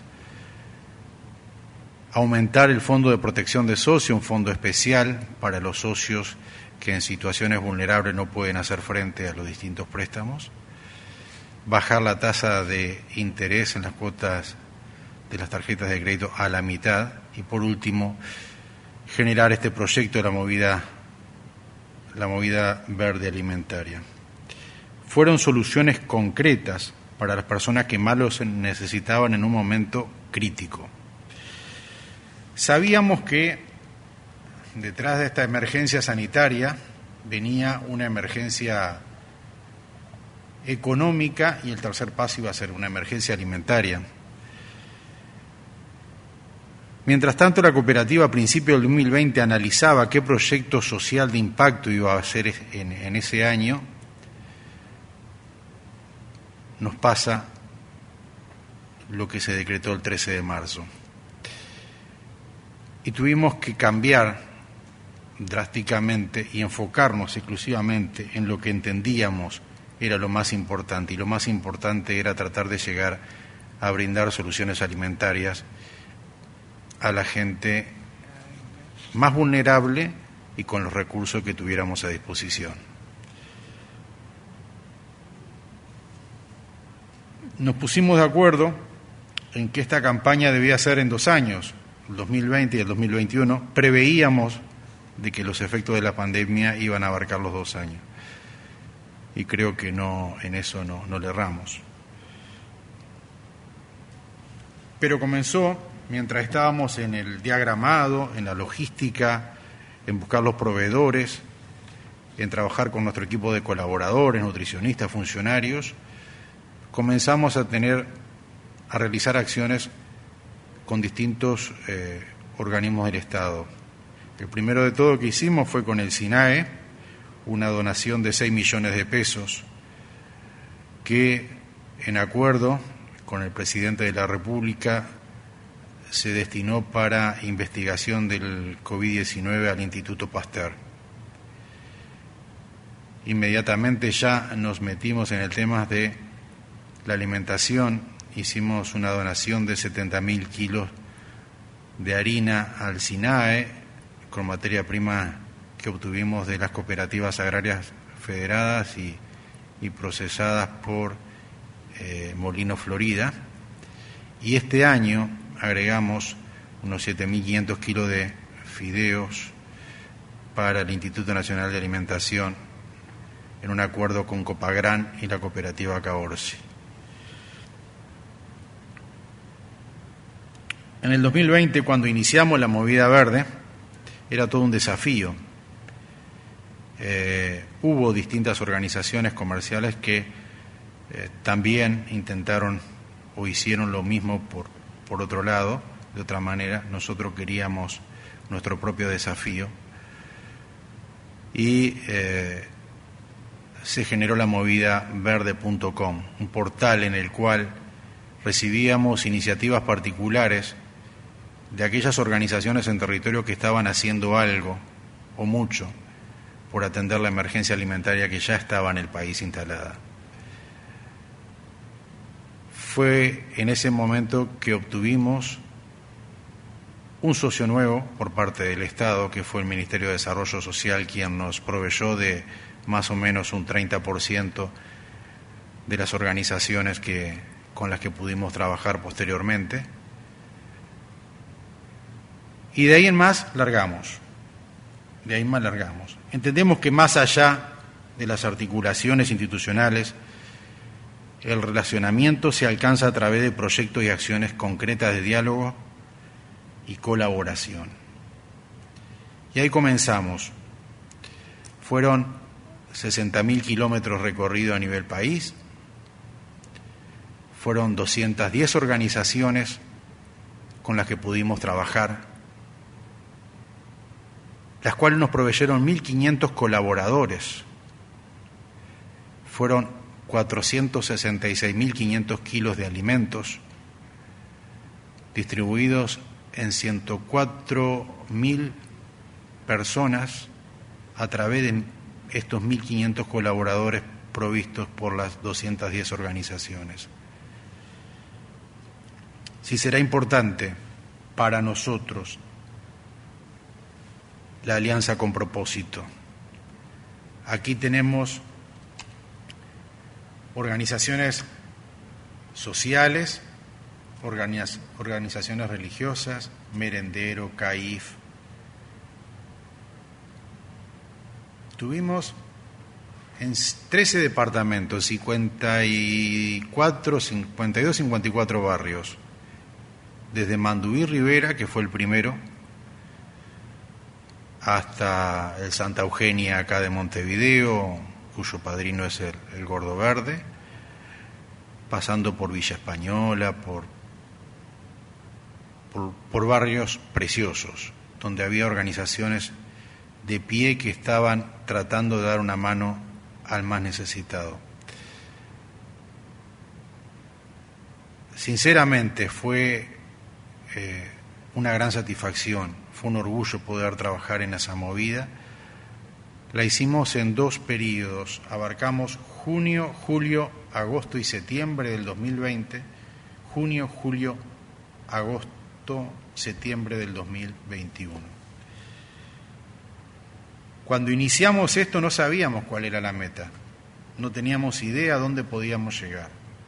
aumentar el fondo de protección de socio, un fondo especial para los socios que en situaciones vulnerables no pueden hacer frente a los distintos préstamos, bajar la tasa de interés en las cuotas de las tarjetas de crédito a la mitad y, por último, generar este proyecto de la movida, la movida verde alimentaria. Fueron soluciones concretas para las personas que más los necesitaban en un momento crítico. Sabíamos que detrás de esta emergencia sanitaria venía una emergencia económica y el tercer paso iba a ser una emergencia alimentaria. Mientras tanto, la cooperativa a principios del dos mil veinte analizaba qué proyecto social de impacto iba a hacer en, en ese año. Nos pasa lo que se decretó el trece de marzo. Y tuvimos que cambiar drásticamente y enfocarnos exclusivamente en lo que entendíamos era lo más importante, y lo más importante era tratar de llegar a brindar soluciones alimentarias a la gente más vulnerable y con los recursos que tuviéramos a disposición. Nos pusimos de acuerdo en que esta campaña debía ser en dos años, el dos mil veinte y el dos mil veintiuno. Preveíamos de que los efectos de la pandemia iban a abarcar los dos años. Y creo que no, en eso no, no le erramos. Pero comenzó mientras estábamos en el diagramado, en la logística, en buscar los proveedores, en trabajar con nuestro equipo de colaboradores, nutricionistas, funcionarios. Comenzamos a tener, a realizar acciones con distintos eh, organismos del Estado. El primero de todo que hicimos fue con el SINAE, una donación de seis millones de pesos que, en acuerdo con el presidente de la República, se destinó para investigación del COVID diecinueve al Instituto Pasteur. Inmediatamente ya nos metimos en el tema de la alimentación, hicimos una donación de setenta mil kilos de harina al SINAE, con materia prima que obtuvimos de las cooperativas agrarias federadas y, y procesadas por eh, Molino Florida. Y este año agregamos unos siete mil quinientos kilos de fideos para el Instituto Nacional de Alimentación en un acuerdo con Copagran y la cooperativa Caorsi. En el dos mil veinte, cuando iniciamos la movida verde, era todo un desafío. Eh, hubo distintas organizaciones comerciales que eh, también intentaron o hicieron lo mismo por, por otro lado, de otra manera. Nosotros queríamos nuestro propio desafío y eh, se generó la movida verde punto com, un portal en el cual recibíamos iniciativas particulares de aquellas organizaciones en territorio que estaban haciendo algo o mucho por atender la emergencia alimentaria que ya estaba en el país instalada. Fue en ese momento que obtuvimos un socio nuevo por parte del Estado, que fue el Ministerio de Desarrollo Social, quien nos proveyó de más o menos un treinta por ciento de las organizaciones que, con las que pudimos trabajar posteriormente. Y de ahí en más largamos, de ahí en más largamos. Entendemos que más allá de las articulaciones institucionales, el relacionamiento se alcanza a través de proyectos y acciones concretas de diálogo y colaboración. Y ahí comenzamos. Fueron sesenta mil kilómetros recorridos a nivel país, fueron doscientas diez organizaciones con las que pudimos trabajar, las cuales nos proveyeron mil quinientos colaboradores. Fueron cuatrocientos sesenta y seis mil quinientos kilos de alimentos distribuidos en ciento cuatro mil personas a través de estos mil quinientos colaboradores provistos por las doscientas diez organizaciones. Si será importante para nosotros la alianza con propósito. Aquí tenemos organizaciones sociales, organiz- organizaciones religiosas, Merendero, CAIF. Tuvimos en trece departamentos, cincuenta y cuatro, cincuenta y dos, cincuenta y cuatro barrios, desde Manduí Rivera, que fue el primero, hasta el Santa Eugenia acá de Montevideo, cuyo padrino es el, el Gordo Verde, pasando por Villa Española, por, por, por barrios preciosos, donde había organizaciones de pie que estaban tratando de dar una mano al más necesitado. Sinceramente fue, eh, una gran satisfacción, fue un orgullo poder trabajar en esa movida. La hicimos en dos periodos, abarcamos junio, julio, agosto y septiembre del dos mil veinte, junio, julio, agosto, septiembre del dos mil veintiuno. Cuando iniciamos esto no sabíamos cuál era la meta, no teníamos idea a dónde podíamos llegar.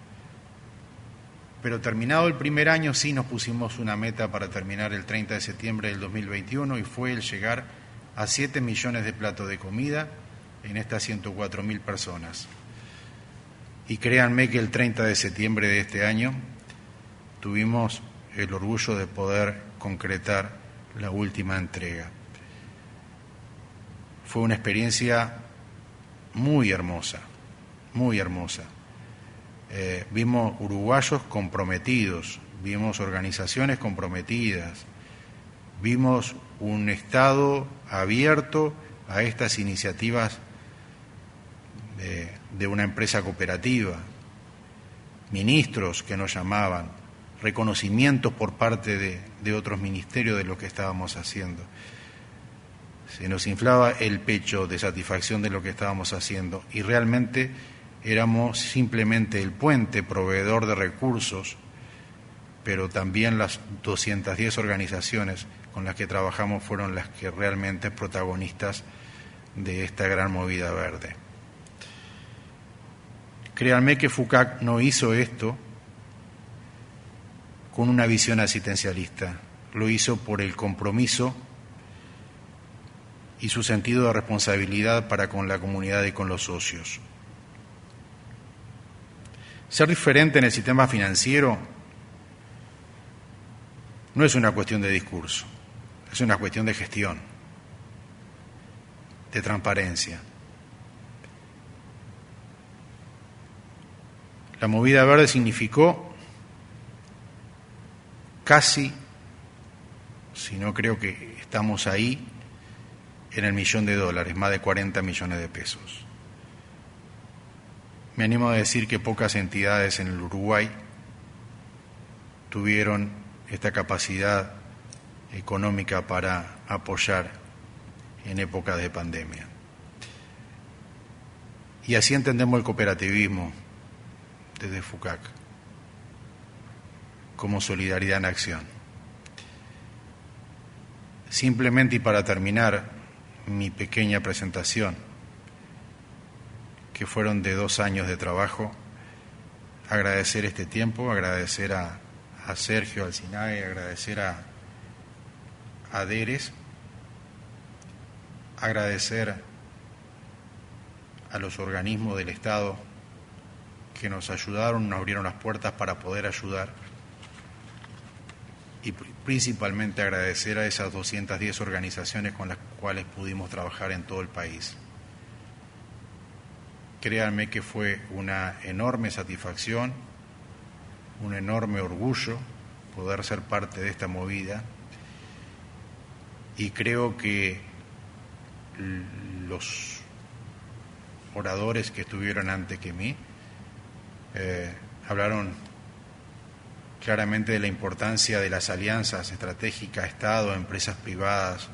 Pero terminado el primer año sí nos pusimos una meta para terminar el treinta de septiembre del dos mil veintiuno y fue el llegar a siete millones de platos de comida en estas ciento cuatro mil personas. Y créanme que el treinta de septiembre de este año tuvimos el orgullo de poder concretar la última entrega. Fue una experiencia muy hermosa, muy hermosa. Eh, vimos uruguayos comprometidos, vimos organizaciones comprometidas, vimos un Estado abierto a estas iniciativas de, de una empresa cooperativa, ministros que nos llamaban, reconocimientos por parte de, de otros ministerios de lo que estábamos haciendo. Se nos inflaba el pecho de satisfacción de lo que estábamos haciendo y realmente éramos simplemente el puente proveedor de recursos, pero también las doscientas diez organizaciones con las que trabajamos fueron las que realmente protagonistas de esta gran movida verde. Créanme que FUCAC no hizo esto con una visión asistencialista, lo hizo por el compromiso y su sentido de responsabilidad para con la comunidad y con los socios. Ser diferente en el sistema financiero no es una cuestión de discurso, es una cuestión de gestión, de transparencia. La movida verde significó casi, si no creo que estamos ahí, en el millón de dólares, más de cuarenta millones de pesos. Me animo a decir que pocas entidades en el Uruguay tuvieron esta capacidad económica para apoyar en épocas de pandemia. Y así entendemos el cooperativismo desde FUCAC, como solidaridad en acción. Simplemente, y para terminar mi pequeña presentación, que fueron de dos años de trabajo, agradecer este tiempo, agradecer a, a Sergio, al SINAE, agradecer a, a DERES, agradecer a los organismos del Estado que nos ayudaron, nos abrieron las puertas para poder ayudar, y principalmente agradecer a esas doscientas diez organizaciones con las cuales pudimos trabajar en todo el país. Créanme que fue una enorme satisfacción, un enorme orgullo poder ser parte de esta movida, y creo que los oradores que estuvieron antes que mí eh, hablaron claramente de la importancia de las alianzas estratégicas Estado, empresas privadas,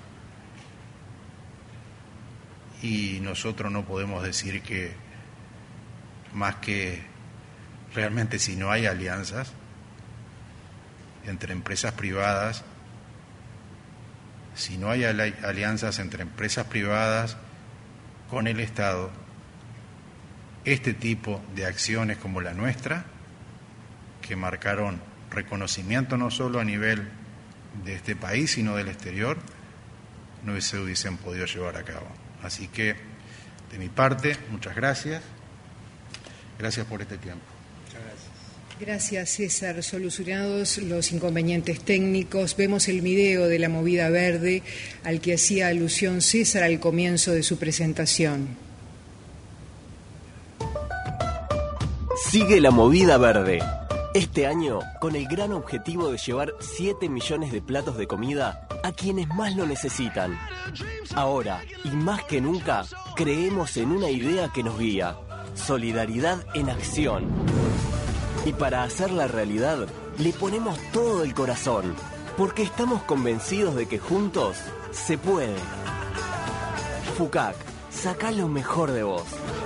y nosotros no podemos decir que más que realmente si no hay alianzas entre empresas privadas, si no hay alianzas entre empresas privadas con el Estado, este tipo de acciones como la nuestra, que marcaron reconocimiento no solo a nivel de este país, sino del exterior, no se hubiesen podido llevar a cabo. Así que, de mi parte, muchas gracias. Gracias por este tiempo. Muchas gracias.
Gracias, César. Solucionados los inconvenientes técnicos, vemos el video de la movida verde al que hacía alusión César al comienzo de su presentación.
Sigue la movida verde. Este año, con el gran objetivo de llevar siete millones de platos de comida a quienes más lo necesitan. Ahora, y más que nunca, creemos en una idea que nos guía: solidaridad en acción. Y para hacerla realidad, le ponemos todo el corazón. Porque estamos convencidos de que juntos se puede. FUCAC, saca lo mejor de vos.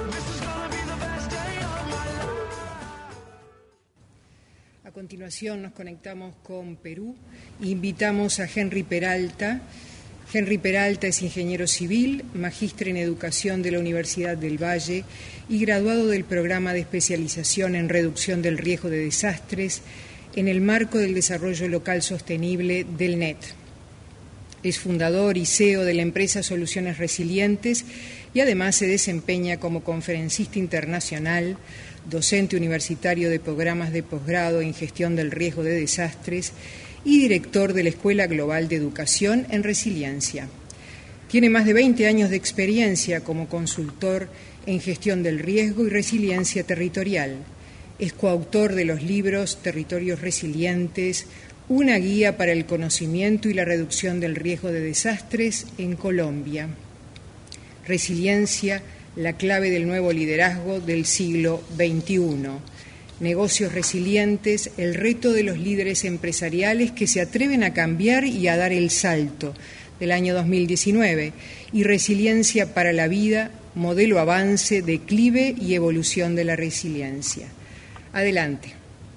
A continuación nos conectamos con Perú e invitamos a Henry Peralta. Henry Peralta es ingeniero civil, magíster en educación de la Universidad del Valle y graduado del programa de especialización en reducción del riesgo de desastres en el marco del desarrollo local sostenible del N E T. Es fundador y C E O de la empresa Soluciones Resilientes y además se desempeña como conferencista internacional, docente universitario de programas de posgrado en gestión del riesgo de desastres y director de la Escuela Global de Educación en Resiliencia. Tiene más de veinte años de experiencia como consultor en gestión del riesgo y resiliencia territorial. Es coautor de los libros Territorios Resilientes, una guía para el conocimiento y la reducción del riesgo de desastres en Colombia. Resiliencia, la clave del nuevo liderazgo del siglo veintiuno. Negocios resilientes, el reto de los líderes empresariales que se atreven a cambiar y a dar el salto, del año dos mil diecinueve. Y Resiliencia para la vida, modelo avance, declive y evolución de la resiliencia. Adelante.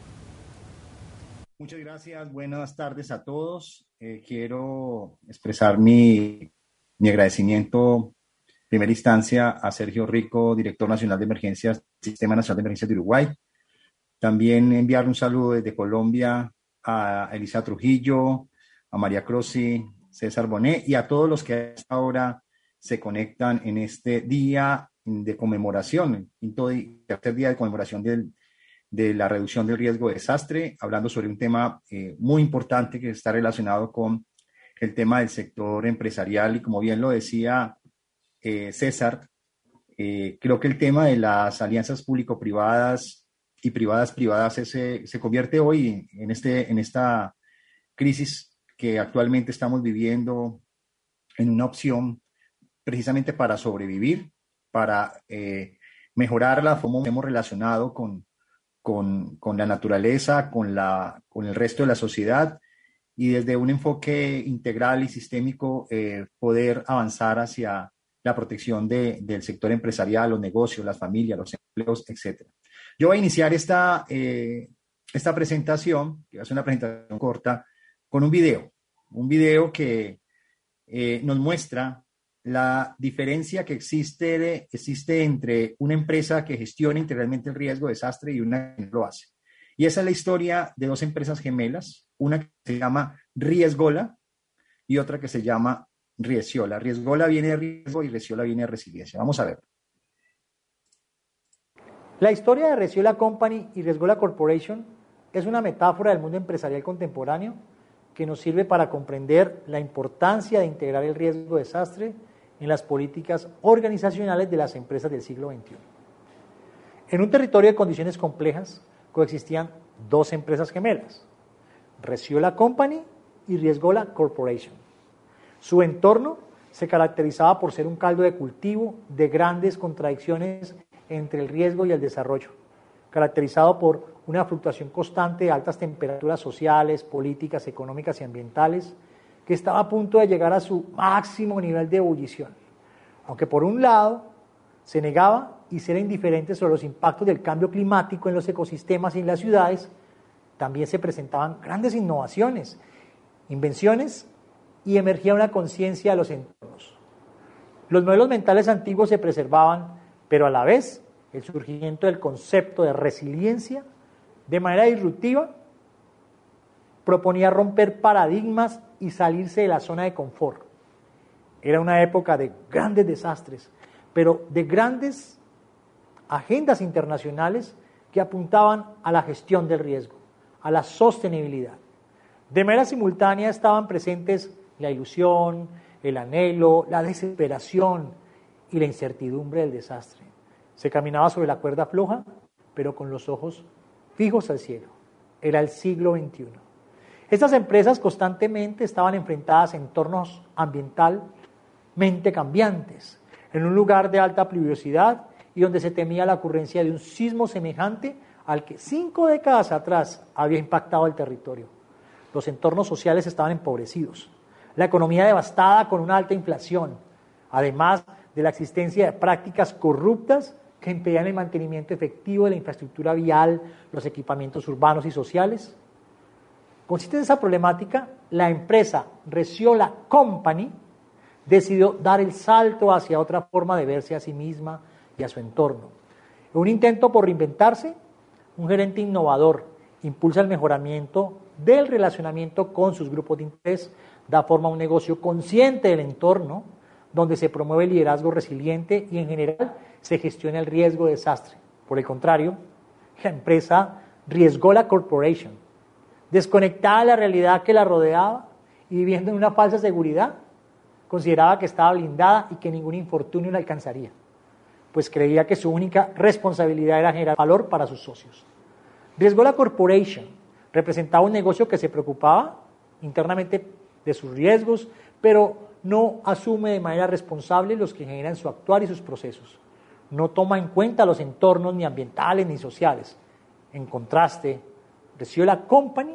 Muchas gracias, buenas tardes a todos. Eh, quiero expresar mi, mi agradecimiento en primera instancia a Sergio Rico, director nacional de emergencias, Sistema Nacional de Emergencias de Uruguay. También enviar un saludo desde Colombia a Elisa Trujillo, a María Crossi, César Bonet y a todos los que a esta hora se conectan en este día de conmemoración, el tercer día de conmemoración del de la reducción del riesgo de desastre, hablando sobre un tema eh, muy importante que está relacionado con el tema del sector empresarial y como bien lo decía eh, César, eh, creo que el tema de las alianzas público-privadas y privadas-privadas se, se convierte hoy en, este, en esta crisis que actualmente estamos viviendo en una opción precisamente para sobrevivir, para eh, mejorar la forma que hemos relacionado con Con, con la naturaleza, con, la, con el resto de la sociedad y desde un enfoque integral y sistémico eh, poder avanzar hacia la protección de, del sector empresarial, los negocios, las familias, los empleos, etcétera. Yo voy a iniciar esta, eh, esta presentación, que va a ser una presentación corta, con un video, un video que eh, nos muestra la diferencia que existe, de, existe entre una empresa que gestiona integralmente el riesgo de desastre y una que no lo hace. Y esa es la historia de dos empresas gemelas, una que se llama Riesgola y otra que se llama Riesiola. Riesgola viene de riesgo y Riesiola viene de resiliencia. Vamos a ver.
La historia de Riesiola Company y Riesgola Corporation es una metáfora del mundo empresarial contemporáneo que nos sirve para comprender la importancia de integrar el riesgo de desastre en las políticas organizacionales de las empresas del siglo veintiuno. En un territorio de condiciones complejas coexistían dos empresas gemelas, Riesiola Company y Riesgola Corporation. Su entorno se caracterizaba por ser un caldo de cultivo de grandes contradicciones entre el riesgo y el desarrollo, caracterizado por una fluctuación constante de altas temperaturas sociales, políticas, económicas y ambientales, que estaba a punto de llegar a su máximo nivel de ebullición. Aunque por un lado se negaba y se era indiferente sobre los impactos del cambio climático en los ecosistemas y en las ciudades, también se presentaban grandes innovaciones, invenciones y emergía una conciencia de los entornos. Los modelos mentales antiguos se preservaban, pero a la vez el surgimiento del concepto de resiliencia de manera disruptiva proponía romper paradigmas y salirse de la zona de confort. Era una época de grandes desastres, pero de grandes agendas internacionales que apuntaban a la gestión del riesgo, a la sostenibilidad. De manera simultánea estaban presentes la ilusión, el anhelo, la desesperación y la incertidumbre del desastre. Se caminaba sobre la cuerda floja, pero con los ojos fijos al cielo. Era el siglo veintiuno. Estas empresas constantemente estaban enfrentadas a entornos ambientalmente cambiantes, en un lugar de alta pluviosidad y donde se temía la ocurrencia de un sismo semejante al que cinco décadas atrás había impactado el territorio. Los entornos sociales estaban empobrecidos. La economía devastada con una alta inflación, además de la existencia de prácticas corruptas que impedían el mantenimiento efectivo de la infraestructura vial, los equipamientos urbanos y sociales. Consciente de esa problemática, la empresa Reciola Company decidió dar el salto hacia otra forma de verse a sí misma y a su entorno. En un intento por reinventarse, un gerente innovador impulsa el mejoramiento del relacionamiento con sus grupos de interés, da forma a un negocio consciente del entorno, donde se promueve el liderazgo resiliente y en general se gestiona el riesgo de desastre. Por el contrario, la empresa Riesgola Corporation, desconectada de la realidad que la rodeaba y viviendo en una falsa seguridad, consideraba que estaba blindada y que ningún infortunio la alcanzaría, pues creía que su única responsabilidad era generar valor para sus socios. Riesgola Corporation representaba un negocio que se preocupaba internamente de sus riesgos, pero no asume de manera responsable los que generan su actuar y sus procesos. No toma en cuenta los entornos ni ambientales ni sociales. En contraste, Reciola Company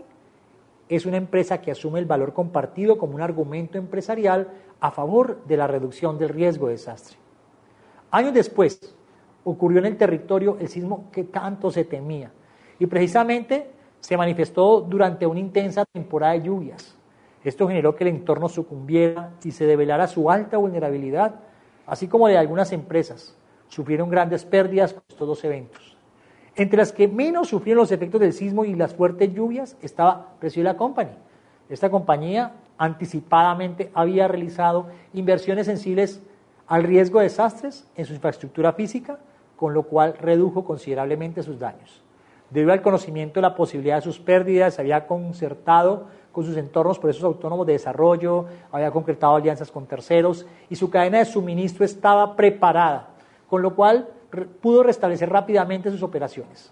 es una empresa que asume el valor compartido como un argumento empresarial a favor de la reducción del riesgo de desastre. Años después, ocurrió en el territorio el sismo que tanto se temía y precisamente se manifestó durante una intensa temporada de lluvias. Esto generó que el entorno sucumbiera y se develara su alta vulnerabilidad, así como de algunas empresas. Sufrieron grandes pérdidas con estos dos eventos. Entre las que menos sufrieron los efectos del sismo y las fuertes lluvias estaba Reciola Company. Esta compañía anticipadamente había realizado inversiones sensibles al riesgo de desastres en su infraestructura física, con lo cual redujo considerablemente sus daños. Debido al conocimiento de la posibilidad de sus pérdidas, se había concertado con sus entornos procesos autónomos de desarrollo, había concretado alianzas con terceros y su cadena de suministro estaba preparada, con lo cual re- pudo restablecer rápidamente sus operaciones.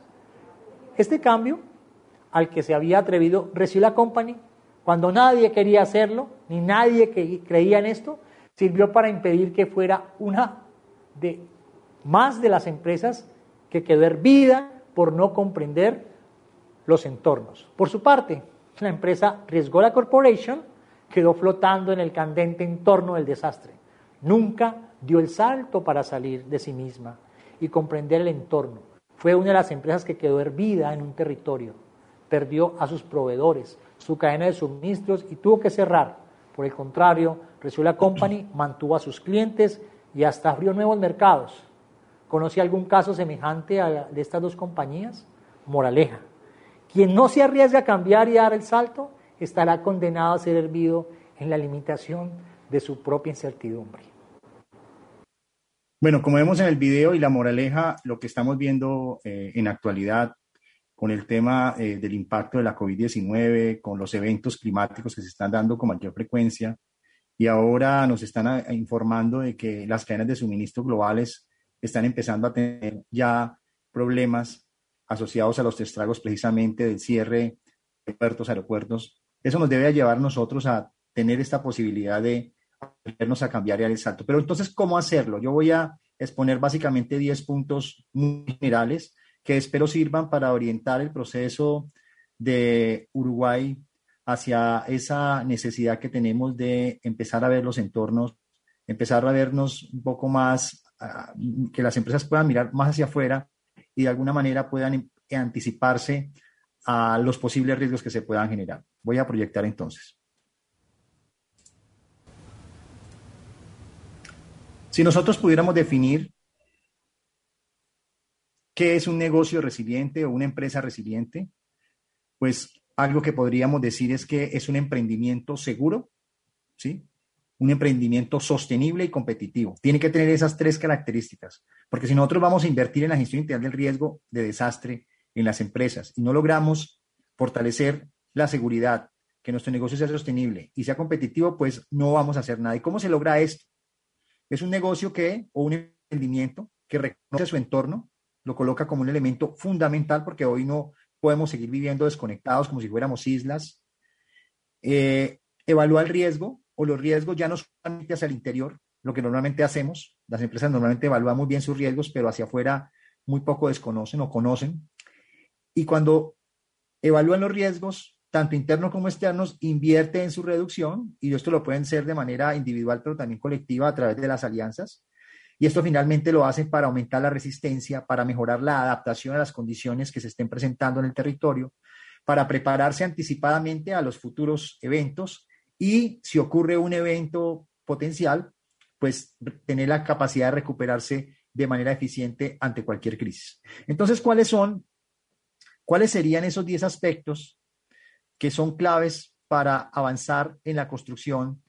Este cambio, al que se había atrevido Reciola Company, cuando nadie quería hacerlo, ni nadie que creía en esto, sirvió para impedir que fuera una de más de las empresas que quedó hervida por no comprender los entornos. Por su parte, la empresa Riesgola Corporation quedó flotando en el candente entorno del desastre. Nunca dio el salto para salir de sí misma y comprender el entorno. Fue una de las empresas que quedó hervida en un territorio. Perdió a sus proveedores, su cadena de suministros y tuvo que cerrar. Por el contrario, Reciola Company mantuvo a sus clientes y hasta abrió nuevos mercados. ¿Conoce algún caso semejante a de estas dos compañías? Moraleja: quien no se arriesga a cambiar y a dar el salto estará condenado a ser hervido en la limitación de su propia incertidumbre.
Bueno, como vemos en el video y la moraleja, lo que estamos viendo eh, en actualidad con el tema eh, del impacto de la COVID diecinueve, con los eventos climáticos que se están dando con mayor frecuencia, y ahora nos están a, a informando de que las cadenas de suministro globales están empezando a tener ya problemas asociados a los estragos precisamente del cierre de puertos, aeropuertos. Eso nos debe llevar a nosotros a tener esta posibilidad de atrevernos a cambiar y dar el salto. Pero entonces, ¿cómo hacerlo? Yo voy a exponer básicamente diez puntos muy generales que espero sirvan para orientar el proceso de Uruguay hacia esa necesidad que tenemos de empezar a ver los entornos, empezar a vernos un poco más, uh, que las empresas puedan mirar más hacia afuera y de alguna manera puedan anticiparse a los posibles riesgos que se puedan generar. Voy a proyectar entonces. Si nosotros pudiéramos definir qué es un negocio resiliente o una empresa resiliente, pues algo que podríamos decir es que es un emprendimiento seguro, ¿sí? Un emprendimiento sostenible y competitivo. Tiene que tener esas tres características, porque si nosotros vamos a invertir en la gestión integral del riesgo de desastre en las empresas y no logramos fortalecer la seguridad, que nuestro negocio sea sostenible y sea competitivo, pues no vamos a hacer nada. ¿Y cómo se logra esto? Es un negocio que, o un emprendimiento que reconoce su entorno, lo coloca como un elemento fundamental, porque hoy no podemos seguir viviendo desconectados como si fuéramos islas. Eh, evalúa el riesgo, o los riesgos ya no solamente hacia el interior, lo que normalmente hacemos. Las empresas normalmente evalúan muy bien sus riesgos, pero hacia afuera muy poco desconocen o conocen. Y cuando evalúan los riesgos, tanto internos como externos, invierte en su reducción, y esto lo pueden ser de manera individual, pero también colectiva a través de las alianzas. Y esto finalmente lo hacen para aumentar la resistencia, para mejorar la adaptación a las condiciones que se estén presentando en el territorio, para prepararse anticipadamente a los futuros eventos y, si ocurre un evento potencial, pues tener la capacidad de recuperarse de manera eficiente ante cualquier crisis. Entonces, ¿cuáles son, cuáles serían esos diez aspectos que son claves para avanzar en la construcción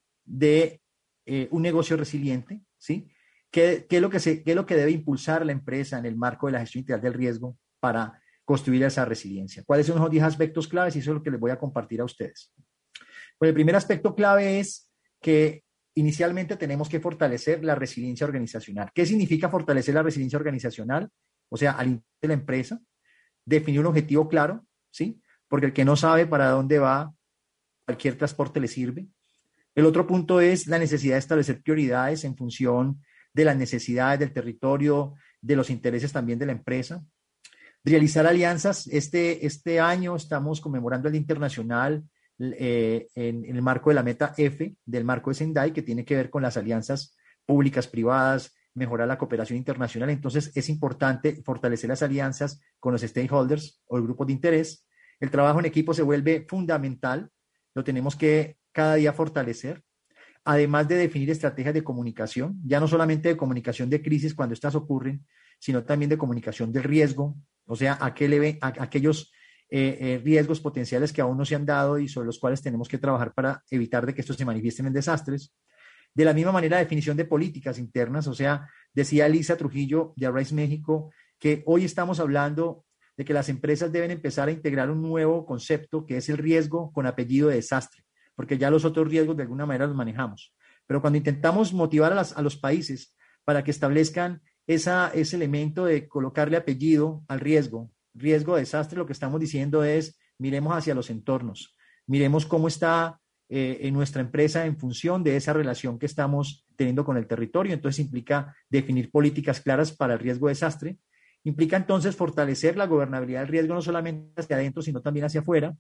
de eh, un negocio resiliente? ¿Sí? ¿Qué, qué, es lo que se, ¿Qué es lo que debe impulsar la empresa en el marco de la gestión integral del riesgo para construir esa resiliencia? ¿Cuáles son esos diez aspectos claves? Y eso es lo que les voy a compartir a ustedes. Pues el primer aspecto clave es que inicialmente tenemos que fortalecer la resiliencia organizacional. ¿Qué significa fortalecer la resiliencia organizacional? O sea, al interior de la empresa, definir un objetivo claro, ¿sí? Porque el que no sabe para dónde va, cualquier transporte le sirve. El otro punto es la necesidad de establecer prioridades en función de las necesidades del territorio, de los intereses también de la empresa. Realizar alianzas. Este, este año estamos conmemorando el Día Internacional eh, en, en el marco de la meta F del marco de Sendai, que tiene que ver con las alianzas públicas, privadas, mejorar la cooperación internacional. Entonces es importante fortalecer las alianzas con los stakeholders o grupos de interés. El trabajo en equipo se vuelve fundamental, lo tenemos que cada día fortalecer. Además de definir estrategias de comunicación, ya no solamente de comunicación de crisis cuando estas ocurren, sino también de comunicación del riesgo, o sea, aquel, a, aquellos eh, eh, riesgos potenciales que aún no se han dado y sobre los cuales tenemos que trabajar para evitar de que estos se manifiesten en desastres. De la misma manera, definición de políticas internas, o sea, decía Elisa Trujillo de Arise México que hoy estamos hablando de que las empresas deben empezar a integrar un nuevo concepto que es el riesgo con apellido de desastre, porque ya los otros riesgos de alguna manera los manejamos. Pero cuando intentamos motivar a, las, a los países para que establezcan esa, ese elemento de colocarle apellido al riesgo, riesgo de desastre, lo que estamos diciendo es miremos hacia los entornos, miremos cómo está eh, en nuestra empresa en función de esa relación que estamos teniendo con el territorio. Entonces implica definir políticas claras para el riesgo de desastre, implica entonces fortalecer la gobernabilidad del riesgo no solamente hacia adentro, sino también hacia afuera.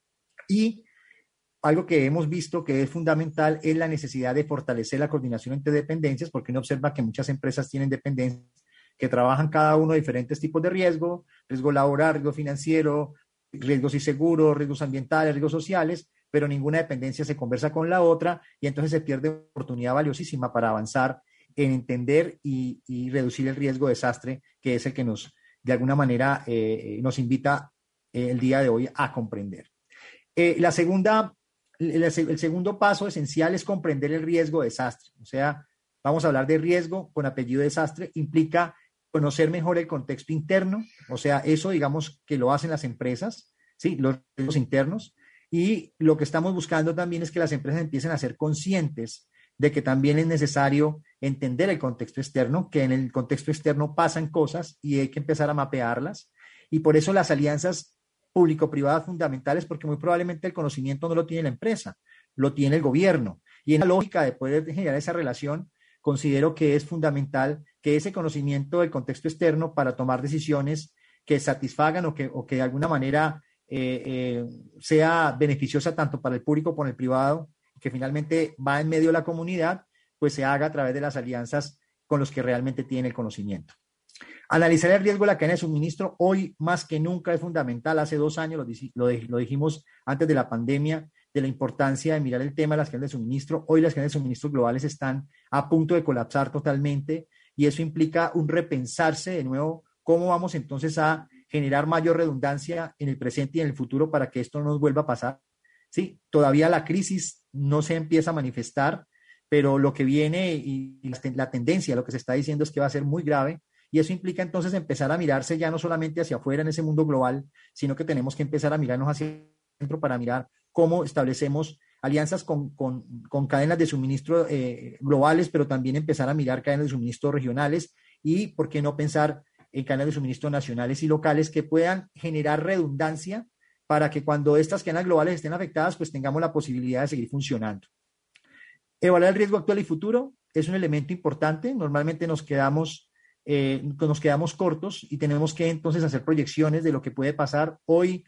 Y algo que hemos visto que es fundamental es la necesidad de fortalecer la coordinación entre dependencias, porque uno observa que muchas empresas tienen dependencias que trabajan cada uno de diferentes tipos de riesgo, riesgo laboral, riesgo financiero, riesgos y seguros, riesgos ambientales, riesgos sociales, pero ninguna dependencia se conversa con la otra y entonces se pierde una oportunidad valiosísima para avanzar en entender y, y reducir el riesgo de desastre, que es el que nos, de alguna manera, eh, nos invita eh, el día de hoy a comprender. Eh, la segunda El segundo paso esencial es comprender el riesgo de desastre. O sea, vamos a hablar de riesgo con apellido de desastre, implica conocer mejor el contexto interno, o sea, eso digamos que lo hacen las empresas, ¿sí? Los riesgos internos, y lo que estamos buscando también es que las empresas empiecen a ser conscientes de que también es necesario entender el contexto externo, que en el contexto externo pasan cosas y hay que empezar a mapearlas, y por eso las alianzas público-privadas fundamentales, porque muy probablemente el conocimiento no lo tiene la empresa, lo tiene el gobierno. Y en la lógica de poder generar esa relación, considero que es fundamental que ese conocimiento del contexto externo para tomar decisiones que satisfagan o que, o que de alguna manera eh, eh, sea beneficiosa tanto para el público como para el privado, que finalmente va en medio de la comunidad, pues se haga a través de las alianzas con los que realmente tiene el conocimiento. Analizar el riesgo de la cadena de suministro hoy más que nunca es fundamental. Hace dos años lo, lo, lo dijimos antes de la pandemia, de la importancia de mirar el tema de las cadenas de suministro. Hoy las cadenas de suministro globales están a punto de colapsar totalmente y eso implica un repensarse de nuevo cómo vamos entonces a generar mayor redundancia en el presente y en el futuro para que esto no nos vuelva a pasar. Sí, todavía la crisis no se empieza a manifestar, pero lo que viene y la tendencia, lo que se está diciendo es que va a ser muy grave. Y eso implica entonces empezar a mirarse ya no solamente hacia afuera en ese mundo global, sino que tenemos que empezar a mirarnos hacia adentro para mirar cómo establecemos alianzas con, con, con cadenas de suministro eh, globales, pero también empezar a mirar cadenas de suministro regionales y, ¿por qué no pensar en cadenas de suministro nacionales y locales que puedan generar redundancia para que cuando estas cadenas globales estén afectadas, pues tengamos la posibilidad de seguir funcionando? Evaluar el riesgo actual y futuro es un elemento importante. Normalmente nos quedamos... Eh, nos quedamos cortos y tenemos que entonces hacer proyecciones de lo que puede pasar. Hoy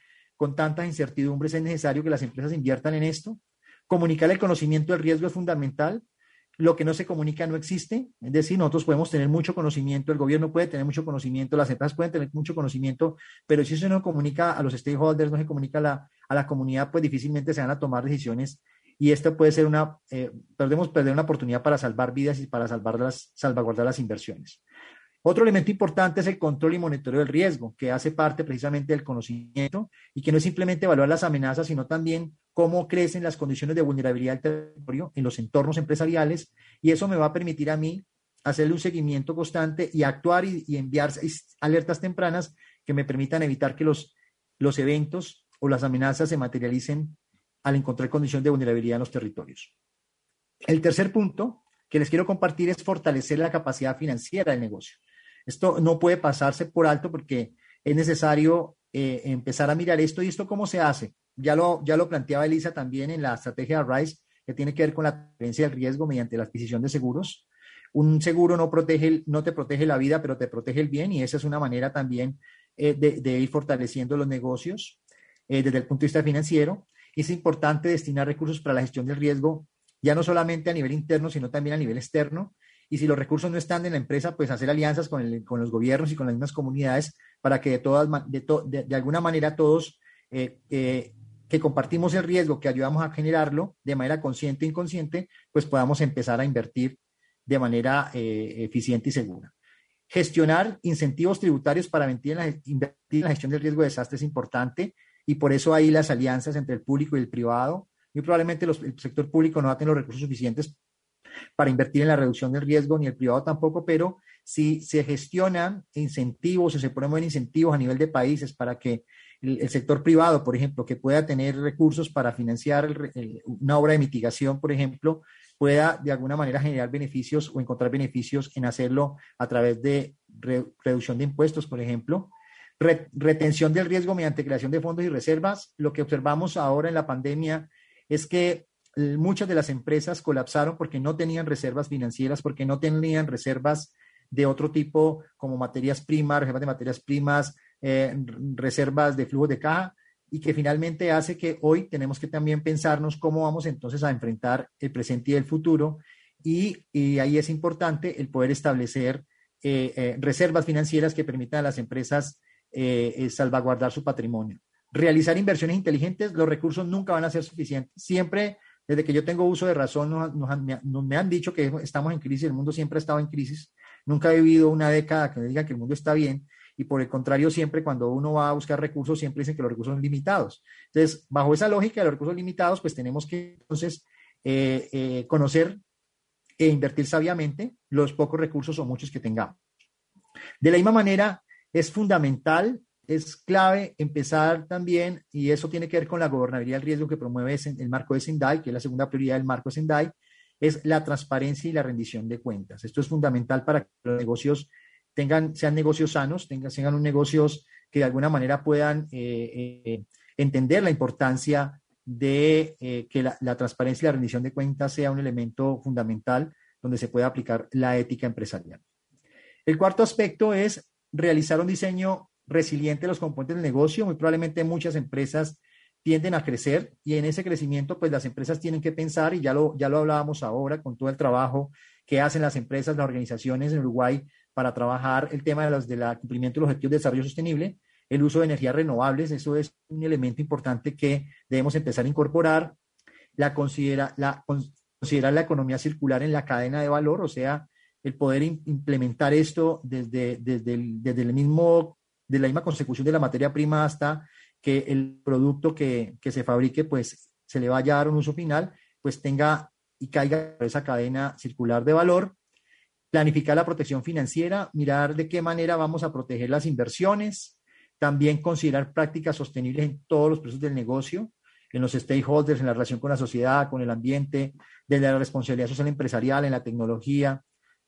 con tantas incertidumbres es necesario que las empresas inviertan en esto. Comunicar el conocimiento del riesgo es fundamental. Lo que no se comunica no existe. Es decir, nosotros podemos tener mucho conocimiento, el gobierno puede tener mucho conocimiento, las empresas pueden tener mucho conocimiento, pero si eso no comunica a los stakeholders, no se comunica a la, a la comunidad, pues difícilmente se van a tomar decisiones. Y esto puede ser una, eh, podemos perder una oportunidad para salvar vidas y para salvar las, salvaguardar las inversiones. Otro elemento importante es el control y monitoreo del riesgo, que hace parte precisamente del conocimiento y que no es simplemente evaluar las amenazas, sino también cómo crecen las condiciones de vulnerabilidad del territorio en los entornos empresariales, y eso me va a permitir a mí hacerle un seguimiento constante y actuar y, y enviar alertas tempranas que me permitan evitar que los, los eventos o las amenazas se materialicen al encontrar condiciones de vulnerabilidad en los territorios. El tercer punto que les quiero compartir es fortalecer la capacidad financiera del negocio. Esto no puede pasarse por alto porque es necesario eh, empezar a mirar esto. ¿Y esto cómo se hace? Ya lo, ya lo planteaba Elisa también en la estrategia de RISE, que tiene que ver con la transferencia del riesgo mediante la adquisición de seguros. Un seguro no, protege, no te protege la vida, pero te protege el bien, y esa es una manera también eh, de, de ir fortaleciendo los negocios eh, desde el punto de vista financiero. Es importante destinar recursos para la gestión del riesgo, ya no solamente a nivel interno, sino también a nivel externo. Y si los recursos no están en la empresa, pues hacer alianzas con, el, con los gobiernos y con las mismas comunidades para que de, todas, de, to, de, de alguna manera todos eh, eh, que compartimos el riesgo, que ayudamos a generarlo de manera consciente e inconsciente, pues podamos empezar a invertir de manera eh, eficiente y segura. Gestionar incentivos tributarios para invertir en, la, invertir en la gestión del riesgo de desastre es importante, y por eso ahí las alianzas entre el público y el privado. Muy probablemente los, el sector público no va a tener los recursos suficientes para invertir en la reducción del riesgo, ni el privado tampoco, pero si se gestionan incentivos o se promueven incentivos a nivel de países para que el, el sector privado, por ejemplo, que pueda tener recursos para financiar el, el, una obra de mitigación, por ejemplo, pueda de alguna manera generar beneficios o encontrar beneficios en hacerlo a través de re, reducción de impuestos, por ejemplo. Re, retención del riesgo mediante creación de fondos y reservas. Lo que observamos ahora en la pandemia es que muchas de las empresas colapsaron porque no tenían reservas financieras, porque no tenían reservas de otro tipo, como materias primas, reservas de materias primas, eh, reservas de flujos de caja, y que finalmente hace que hoy tenemos que también pensarnos cómo vamos entonces a enfrentar el presente y el futuro, y, y ahí es importante el poder establecer eh, eh, reservas financieras que permitan a las empresas eh, eh, salvaguardar su patrimonio. Realizar inversiones inteligentes. Los recursos nunca van a ser suficientes. Siempre, desde que yo tengo uso de razón, nos, nos, nos me han dicho que estamos en crisis. El mundo siempre ha estado en crisis. Nunca he vivido una década que me diga que el mundo está bien, y por el contrario, siempre cuando uno va a buscar recursos, siempre dicen que los recursos son limitados. Entonces, bajo esa lógica de los recursos limitados, pues tenemos que entonces eh, eh, conocer e invertir sabiamente los pocos recursos o muchos que tengamos. De la misma manera, es fundamental, es clave empezar también, y eso tiene que ver con la gobernabilidad del riesgo que promueve el marco de Sendai, que es la segunda prioridad del marco de Sendai, es la transparencia y la rendición de cuentas. Esto es fundamental para que los negocios tengan, sean negocios sanos, tengan, sean unos negocios que de alguna manera puedan eh, eh, entender la importancia de eh, que la, la transparencia y la rendición de cuentas sea un elemento fundamental donde se pueda aplicar la ética empresarial. El cuarto aspecto es realizar un diseño resiliente de los componentes del negocio. Muy probablemente muchas empresas tienden a crecer, y en ese crecimiento pues las empresas tienen que pensar, y ya lo, ya lo hablábamos ahora con todo el trabajo que hacen las empresas, las organizaciones en Uruguay para trabajar el tema de los, del cumplimiento de los objetivos de desarrollo sostenible, el uso de energías renovables. Eso es un elemento importante que debemos empezar a incorporar. La considera, la, considerar la economía circular en la cadena de valor, o sea, el poder in, implementar esto desde, desde, el, desde el mismo, de la misma consecución de la materia prima hasta que el producto que, que se fabrique, pues se le vaya a dar un uso final, pues tenga y caiga por esa cadena circular de valor. Planificar la protección financiera, mirar de qué manera vamos a proteger las inversiones, también considerar prácticas sostenibles en todos los procesos del negocio, en los stakeholders, en la relación con la sociedad, con el ambiente, desde la responsabilidad social empresarial, en la tecnología.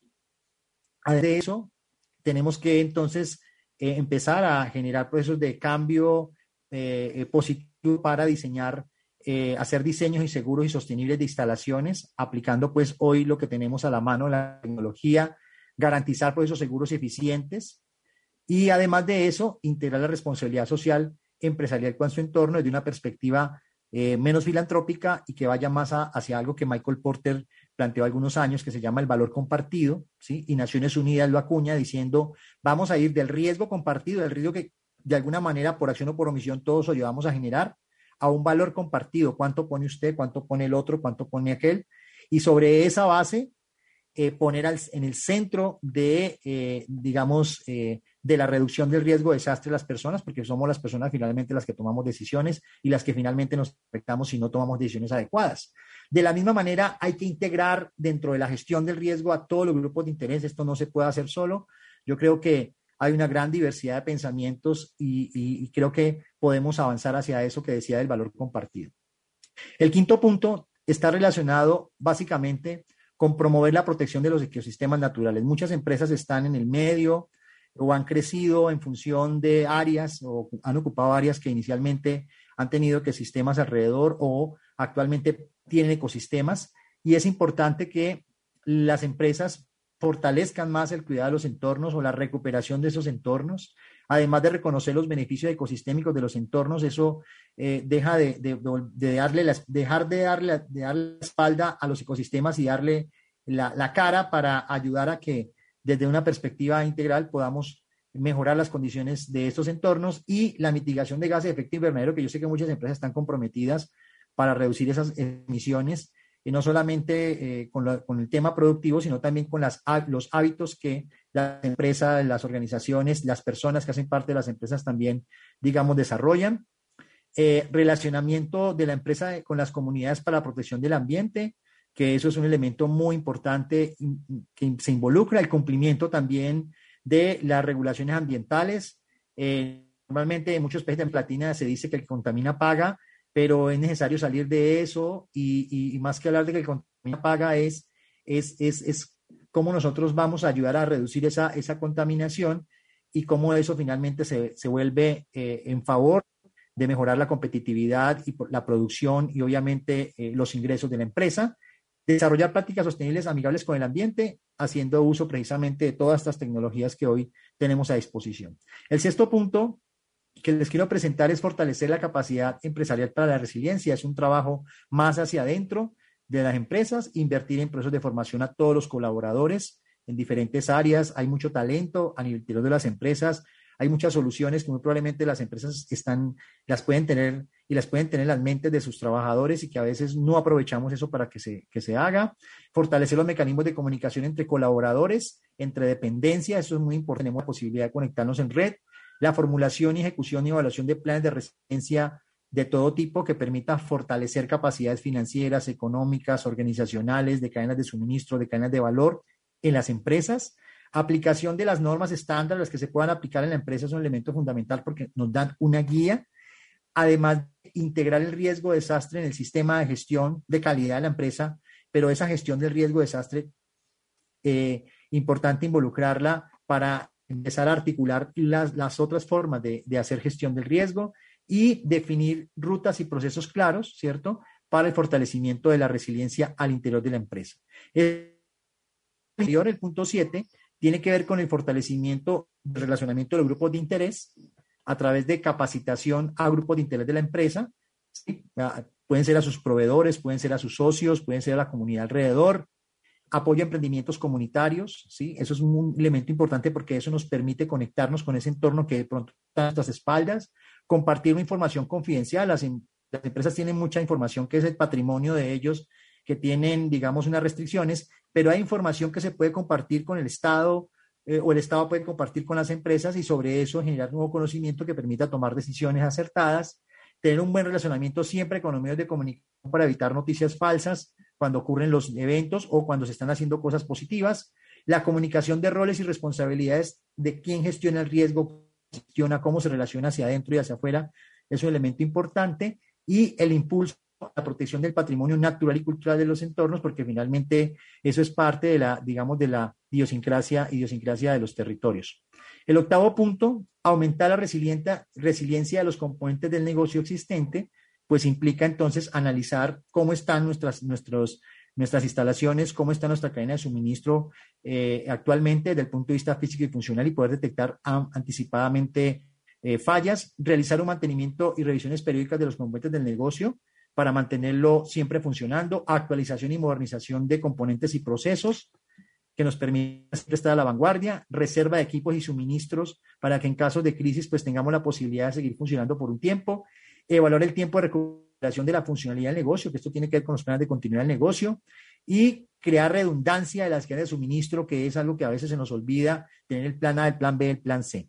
Además de eso, tenemos que entonces eh, empezar a generar procesos de cambio eh, positivo para diseñar, eh, hacer diseños inseguros y sostenibles de instalaciones, aplicando pues hoy lo que tenemos a la mano, la tecnología, garantizar procesos seguros y eficientes, y además de eso, integrar la responsabilidad social empresarial con su entorno desde una perspectiva eh, menos filantrópica y que vaya más a, hacia algo que Michael Porter planteó algunos años, que se llama el valor compartido, ¿sí? Y Naciones Unidas lo acuña diciendo, vamos a ir del riesgo compartido, del riesgo que de alguna manera por acción o por omisión todos ayudamos a generar, a un valor compartido. ¿Cuánto pone usted? ¿Cuánto pone el otro? ¿Cuánto pone aquel? Y sobre esa base, eh, poner al, en el centro de, eh, digamos, eh, de la reducción del riesgo de desastre de las personas, porque somos las personas finalmente las que tomamos decisiones y las que finalmente nos afectamos si no tomamos decisiones adecuadas. De la misma manera, hay que integrar dentro de la gestión del riesgo a todos los grupos de interés. Esto no se puede hacer solo. Yo creo que hay una gran diversidad de pensamientos y, y, y creo que podemos avanzar hacia eso que decía del valor compartido. El quinto punto está relacionado básicamente con promover la protección de los ecosistemas naturales. Muchas empresas están en el medio o han crecido en función de áreas o han ocupado áreas que inicialmente han tenido ecosistemas alrededor o actualmente tienen ecosistemas, y es importante que las empresas fortalezcan más el cuidado de los entornos o la recuperación de esos entornos, además de reconocer los beneficios ecosistémicos de los entornos. Eso eh, deja de, de, de darle la, dejar de darle, de darle la espalda a los ecosistemas y darle la, la cara para ayudar a que desde una perspectiva integral podamos mejorar las condiciones de estos entornos y la mitigación de gases de efecto invernadero, que yo sé que muchas empresas están comprometidas para reducir esas emisiones, y no solamente eh, con, la, con el tema productivo, sino también con las, los hábitos que las empresas, las organizaciones, las personas que hacen parte de las empresas también, digamos, desarrollan. Eh, relacionamiento de la empresa con las comunidades para la protección del ambiente, que eso es un elemento muy importante que se involucra el cumplimiento también de las regulaciones ambientales. Eh, normalmente en muchos países de platina se dice que el que contamina paga, pero es necesario salir de eso y, y, y más que hablar de que el contamina paga es, es, es, es cómo nosotros vamos a ayudar a reducir esa, esa contaminación y cómo eso finalmente se, se vuelve eh, en favor de mejorar la competitividad y la producción y obviamente eh, los ingresos de la empresa. Desarrollar prácticas sostenibles amigables con el ambiente, haciendo uso precisamente de todas estas tecnologías que hoy tenemos a disposición. El sexto punto que les quiero presentar es fortalecer la capacidad empresarial para la resiliencia. Es un trabajo más hacia adentro de las empresas, invertir en procesos de formación a todos los colaboradores en diferentes áreas. Hay mucho talento a nivel interior de las empresas, hay muchas soluciones que muy probablemente las empresas están, las pueden tener y las pueden tener en las mentes de sus trabajadores y que a veces no aprovechamos eso para que se, que se haga. Fortalecer los mecanismos de comunicación entre colaboradores, entre dependencia, eso es muy importante, tenemos la posibilidad de conectarnos en red. La formulación y ejecución y evaluación de planes de resiliencia de todo tipo que permita fortalecer capacidades financieras, económicas, organizacionales, de cadenas de suministro, de cadenas de valor en las empresas. Aplicación de las normas estándar, las que se puedan aplicar en la empresa, es un elemento fundamental porque nos dan una guía. Además, integrar el riesgo de desastre en el sistema de gestión de calidad de la empresa, pero esa gestión del riesgo de desastre, eh, importante involucrarla para empezar a articular las, las otras formas de, de hacer gestión del riesgo y definir rutas y procesos claros, ¿cierto?, para el fortalecimiento de la resiliencia al interior de la empresa. El, el punto siete tiene que ver con el fortalecimiento del relacionamiento de los grupos de interés a través de capacitación a grupos de interés de la empresa, ¿sí? Pueden ser a sus proveedores, pueden ser a sus socios, pueden ser a la comunidad alrededor. Apoyo a emprendimientos comunitarios, ¿sí? Eso es un elemento importante porque eso nos permite conectarnos con ese entorno que de pronto está a nuestras espaldas. Compartir información confidencial. Las, las empresas tienen mucha información que es el patrimonio de ellos, que tienen, digamos, unas restricciones, pero hay información que se puede compartir con el Estado eh, o el Estado puede compartir con las empresas y sobre eso generar nuevo conocimiento que permita tomar decisiones acertadas. Tener un buen relacionamiento siempre con los medios de comunicación para evitar noticias falsas cuando ocurren los eventos o cuando se están haciendo cosas positivas. La comunicación de roles y responsabilidades de quién gestiona el riesgo, gestiona cómo se relaciona hacia adentro y hacia afuera, es un elemento importante. Y el impulso a la protección del patrimonio natural y cultural de los entornos, porque finalmente eso es parte de la, digamos, de la idiosincrasia, idiosincrasia de los territorios. El octavo punto, aumentar la resiliente, resiliencia de los componentes del negocio existente, pues implica entonces analizar cómo están nuestras, nuestros, nuestras instalaciones, cómo está nuestra cadena de suministro eh, actualmente desde el punto de vista físico y funcional y poder detectar a, anticipadamente eh, fallas, realizar un mantenimiento y revisiones periódicas de los componentes del negocio para mantenerlo siempre funcionando, actualización y modernización de componentes y procesos que nos permitan siempre estar a la vanguardia, reserva de equipos y suministros para que en caso de crisis pues tengamos la posibilidad de seguir funcionando por un tiempo, evaluar el tiempo de recuperación de la funcionalidad del negocio, que esto tiene que ver con los planes de continuidad del negocio, y crear redundancia de las cadenas de suministro, que es algo que a veces se nos olvida, tener el plan A, el plan B, el plan C.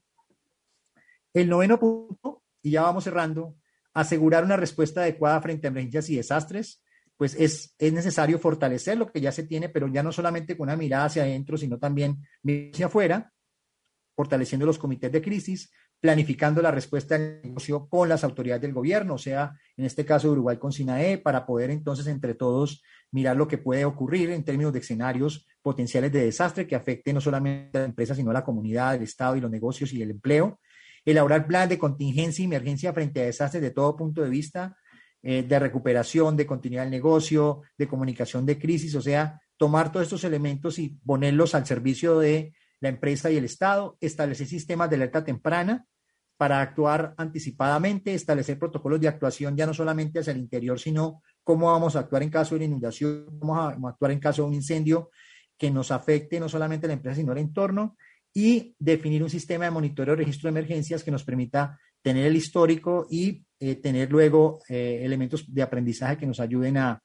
El noveno punto, y ya vamos cerrando, asegurar una respuesta adecuada frente a emergencias y desastres, pues es, es necesario fortalecer lo que ya se tiene, pero ya no solamente con una mirada hacia adentro, sino también hacia afuera, fortaleciendo los comités de crisis, planificando la respuesta del negocio con las autoridades del gobierno, o sea, en este caso Uruguay con SINAE, para poder entonces entre todos mirar lo que puede ocurrir en términos de escenarios potenciales de desastre que afecten no solamente a la empresa, sino a la comunidad, el Estado y los negocios y el empleo. Elaborar plan de contingencia y emergencia frente a desastres de todo punto de vista, eh, de recuperación, de continuidad del negocio, de comunicación de crisis, o sea, tomar todos estos elementos y ponerlos al servicio de la empresa y el Estado, establecer sistemas de alerta temprana para actuar anticipadamente, establecer protocolos de actuación ya no solamente hacia el interior, sino cómo vamos a actuar en caso de una inundación, cómo vamos a actuar en caso de un incendio que nos afecte no solamente a la empresa, sino al entorno, y definir un sistema de monitoreo y registro de emergencias que nos permita tener el histórico y eh, tener luego eh, elementos de aprendizaje que nos ayuden a,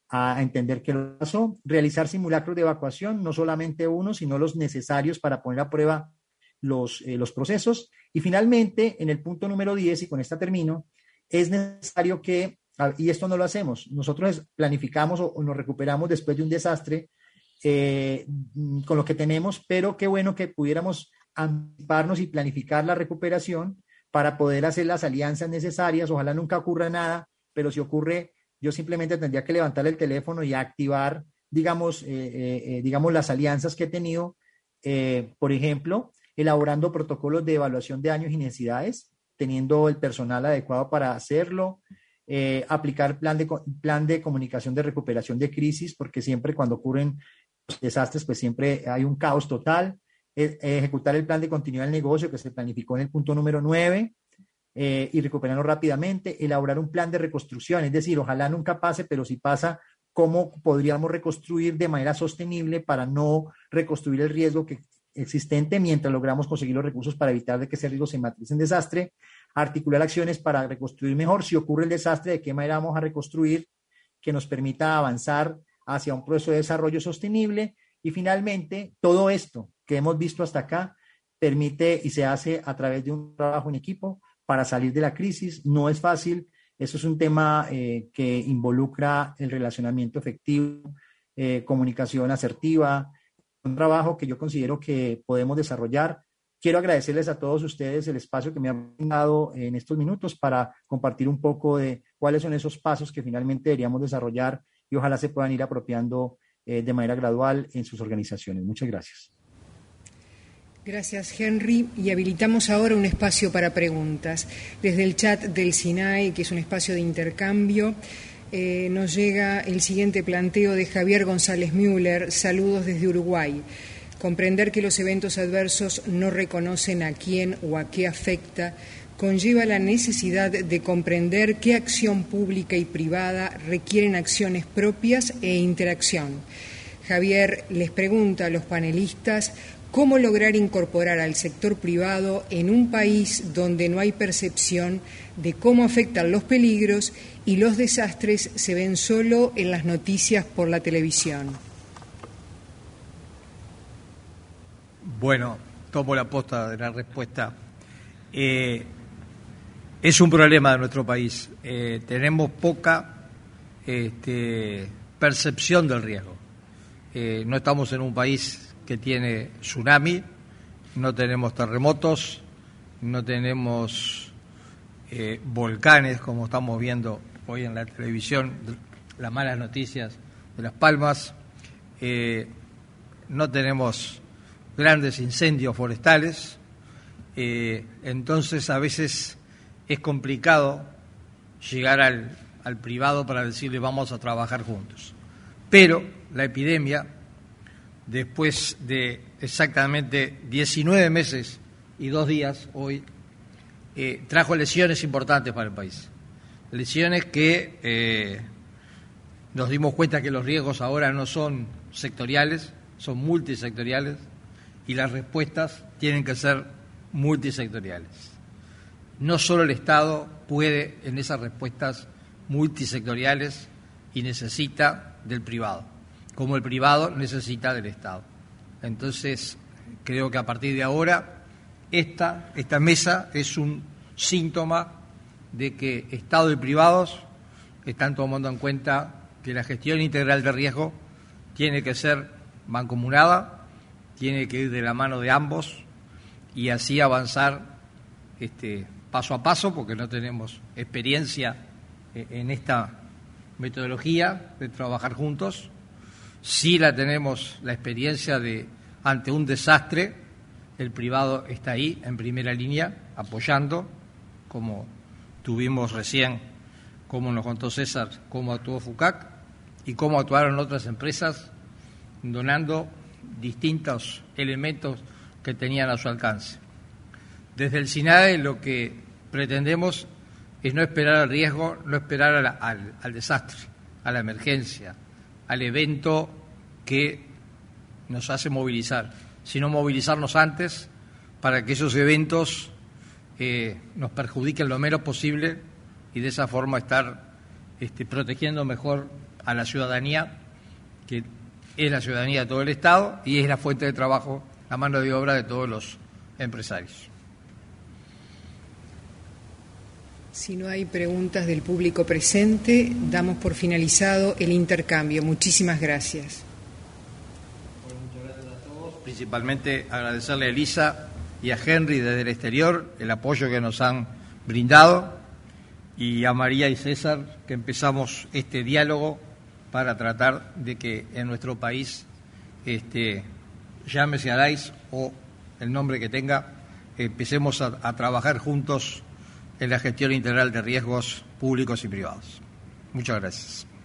a entender qué lo pasó. Realizar simulacros de evacuación, no solamente uno, sino los necesarios para poner a prueba los, eh, los procesos. Y finalmente, en el punto número diez, y con esta termino, es necesario que, y esto no lo hacemos, nosotros planificamos o, o nos recuperamos después de un desastre, Eh, con lo que tenemos, pero qué bueno que pudiéramos anticiparnos y planificar la recuperación para poder hacer las alianzas necesarias. Ojalá nunca ocurra nada, pero si ocurre, yo simplemente tendría que levantar el teléfono y activar, digamos, eh, eh, digamos las alianzas que he tenido, eh, por ejemplo, elaborando protocolos de evaluación de daños y necesidades, teniendo el personal adecuado para hacerlo. Eh, aplicar plan de, plan de comunicación de recuperación de crisis, porque siempre cuando ocurren desastres, pues siempre hay un caos total. Eh, ejecutar el plan de continuidad del negocio que se planificó en el punto número nueve eh, y recuperarlo rápidamente. Elaborar un plan de reconstrucción, es decir, ojalá nunca pase, pero si pasa, ¿cómo podríamos reconstruir de manera sostenible para no reconstruir el riesgo que existente mientras logramos conseguir los recursos para evitar de que ese riesgo se materialice en desastre? Articular acciones para reconstruir mejor. Si ocurre el desastre, ¿de qué manera vamos a reconstruir que nos permita avanzar hacia un proceso de desarrollo sostenible? Y finalmente, todo esto que hemos visto hasta acá permite y se hace a través de un trabajo en equipo para salir de la crisis. No es fácil, eso es un tema eh, que involucra el relacionamiento efectivo, eh, comunicación asertiva, un trabajo que yo considero que podemos desarrollar. Quiero agradecerles a todos ustedes el espacio que me han dado en estos minutos para compartir un poco de cuáles son esos pasos que finalmente deberíamos desarrollar y ojalá se puedan ir apropiando eh, de manera gradual en sus organizaciones. Muchas gracias.
Gracias, Henry. Y habilitamos ahora un espacio para preguntas. Desde el chat del SINAE, que es un espacio de intercambio, eh, nos llega el siguiente planteo de Javier González Müller. Saludos desde Uruguay. Comprender que los eventos adversos no reconocen a quién o a qué afecta conlleva la necesidad de comprender qué acción pública y privada requieren acciones propias e interacción. Javier les pregunta a los panelistas cómo lograr incorporar al sector privado en un país donde no hay percepción de cómo afectan los peligros y los desastres se ven solo en las noticias por la televisión.
Bueno, tomo la posta de la respuesta. Eh, es un problema de nuestro país. Eh, tenemos poca este, percepción del riesgo. Eh, no estamos en un país que tiene tsunami, no tenemos terremotos, no tenemos eh, volcanes, como estamos viendo hoy en la televisión, las malas noticias de Las Palmas. Eh, no tenemos grandes incendios forestales, eh, entonces a veces es complicado llegar al, al privado para decirle vamos a trabajar juntos. Pero la epidemia, después de exactamente diecinueve meses y dos días hoy, eh, trajo lesiones importantes para el país. Lesiones que eh, nos dimos cuenta que los riesgos ahora no son sectoriales, son multisectoriales, y las respuestas tienen que ser multisectoriales. No solo el Estado puede en esas respuestas multisectoriales y necesita del privado, como el privado necesita del Estado. Entonces, creo que a partir de ahora, esta, esta mesa es un síntoma de que Estado y privados están tomando en cuenta que la gestión integral de riesgo tiene que ser mancomunada, tiene que ir de la mano de ambos y así avanzar este, paso a paso, porque no tenemos experiencia en esta metodología de trabajar juntos. Sí la tenemos la experiencia de, ante un desastre, el privado está ahí en primera línea apoyando, como tuvimos recién, como nos contó César, cómo actuó FUCAC y cómo actuaron otras empresas donando distintos elementos que tenían a su alcance. Desde el SINADE lo que pretendemos es no esperar al riesgo, no esperar a la, al, al desastre, a la emergencia, al evento que nos hace movilizar, sino movilizarnos antes para que esos eventos eh, nos perjudiquen lo menos posible y de esa forma estar este, protegiendo mejor a la ciudadanía, que es la ciudadanía de todo el Estado y es la fuente de trabajo, la mano de obra de todos los empresarios.
Si no hay preguntas del público presente, damos por finalizado el intercambio. Muchísimas gracias.
Bueno, muchas gracias a todos. Principalmente agradecerle a Elisa y a Henry desde el exterior el apoyo que nos han brindado y a María y César que empezamos este diálogo para tratar de que en nuestro país, este, llámese ADAIS o el nombre que tenga, empecemos a, a trabajar juntos en la gestión integral de riesgos públicos y privados. Muchas gracias.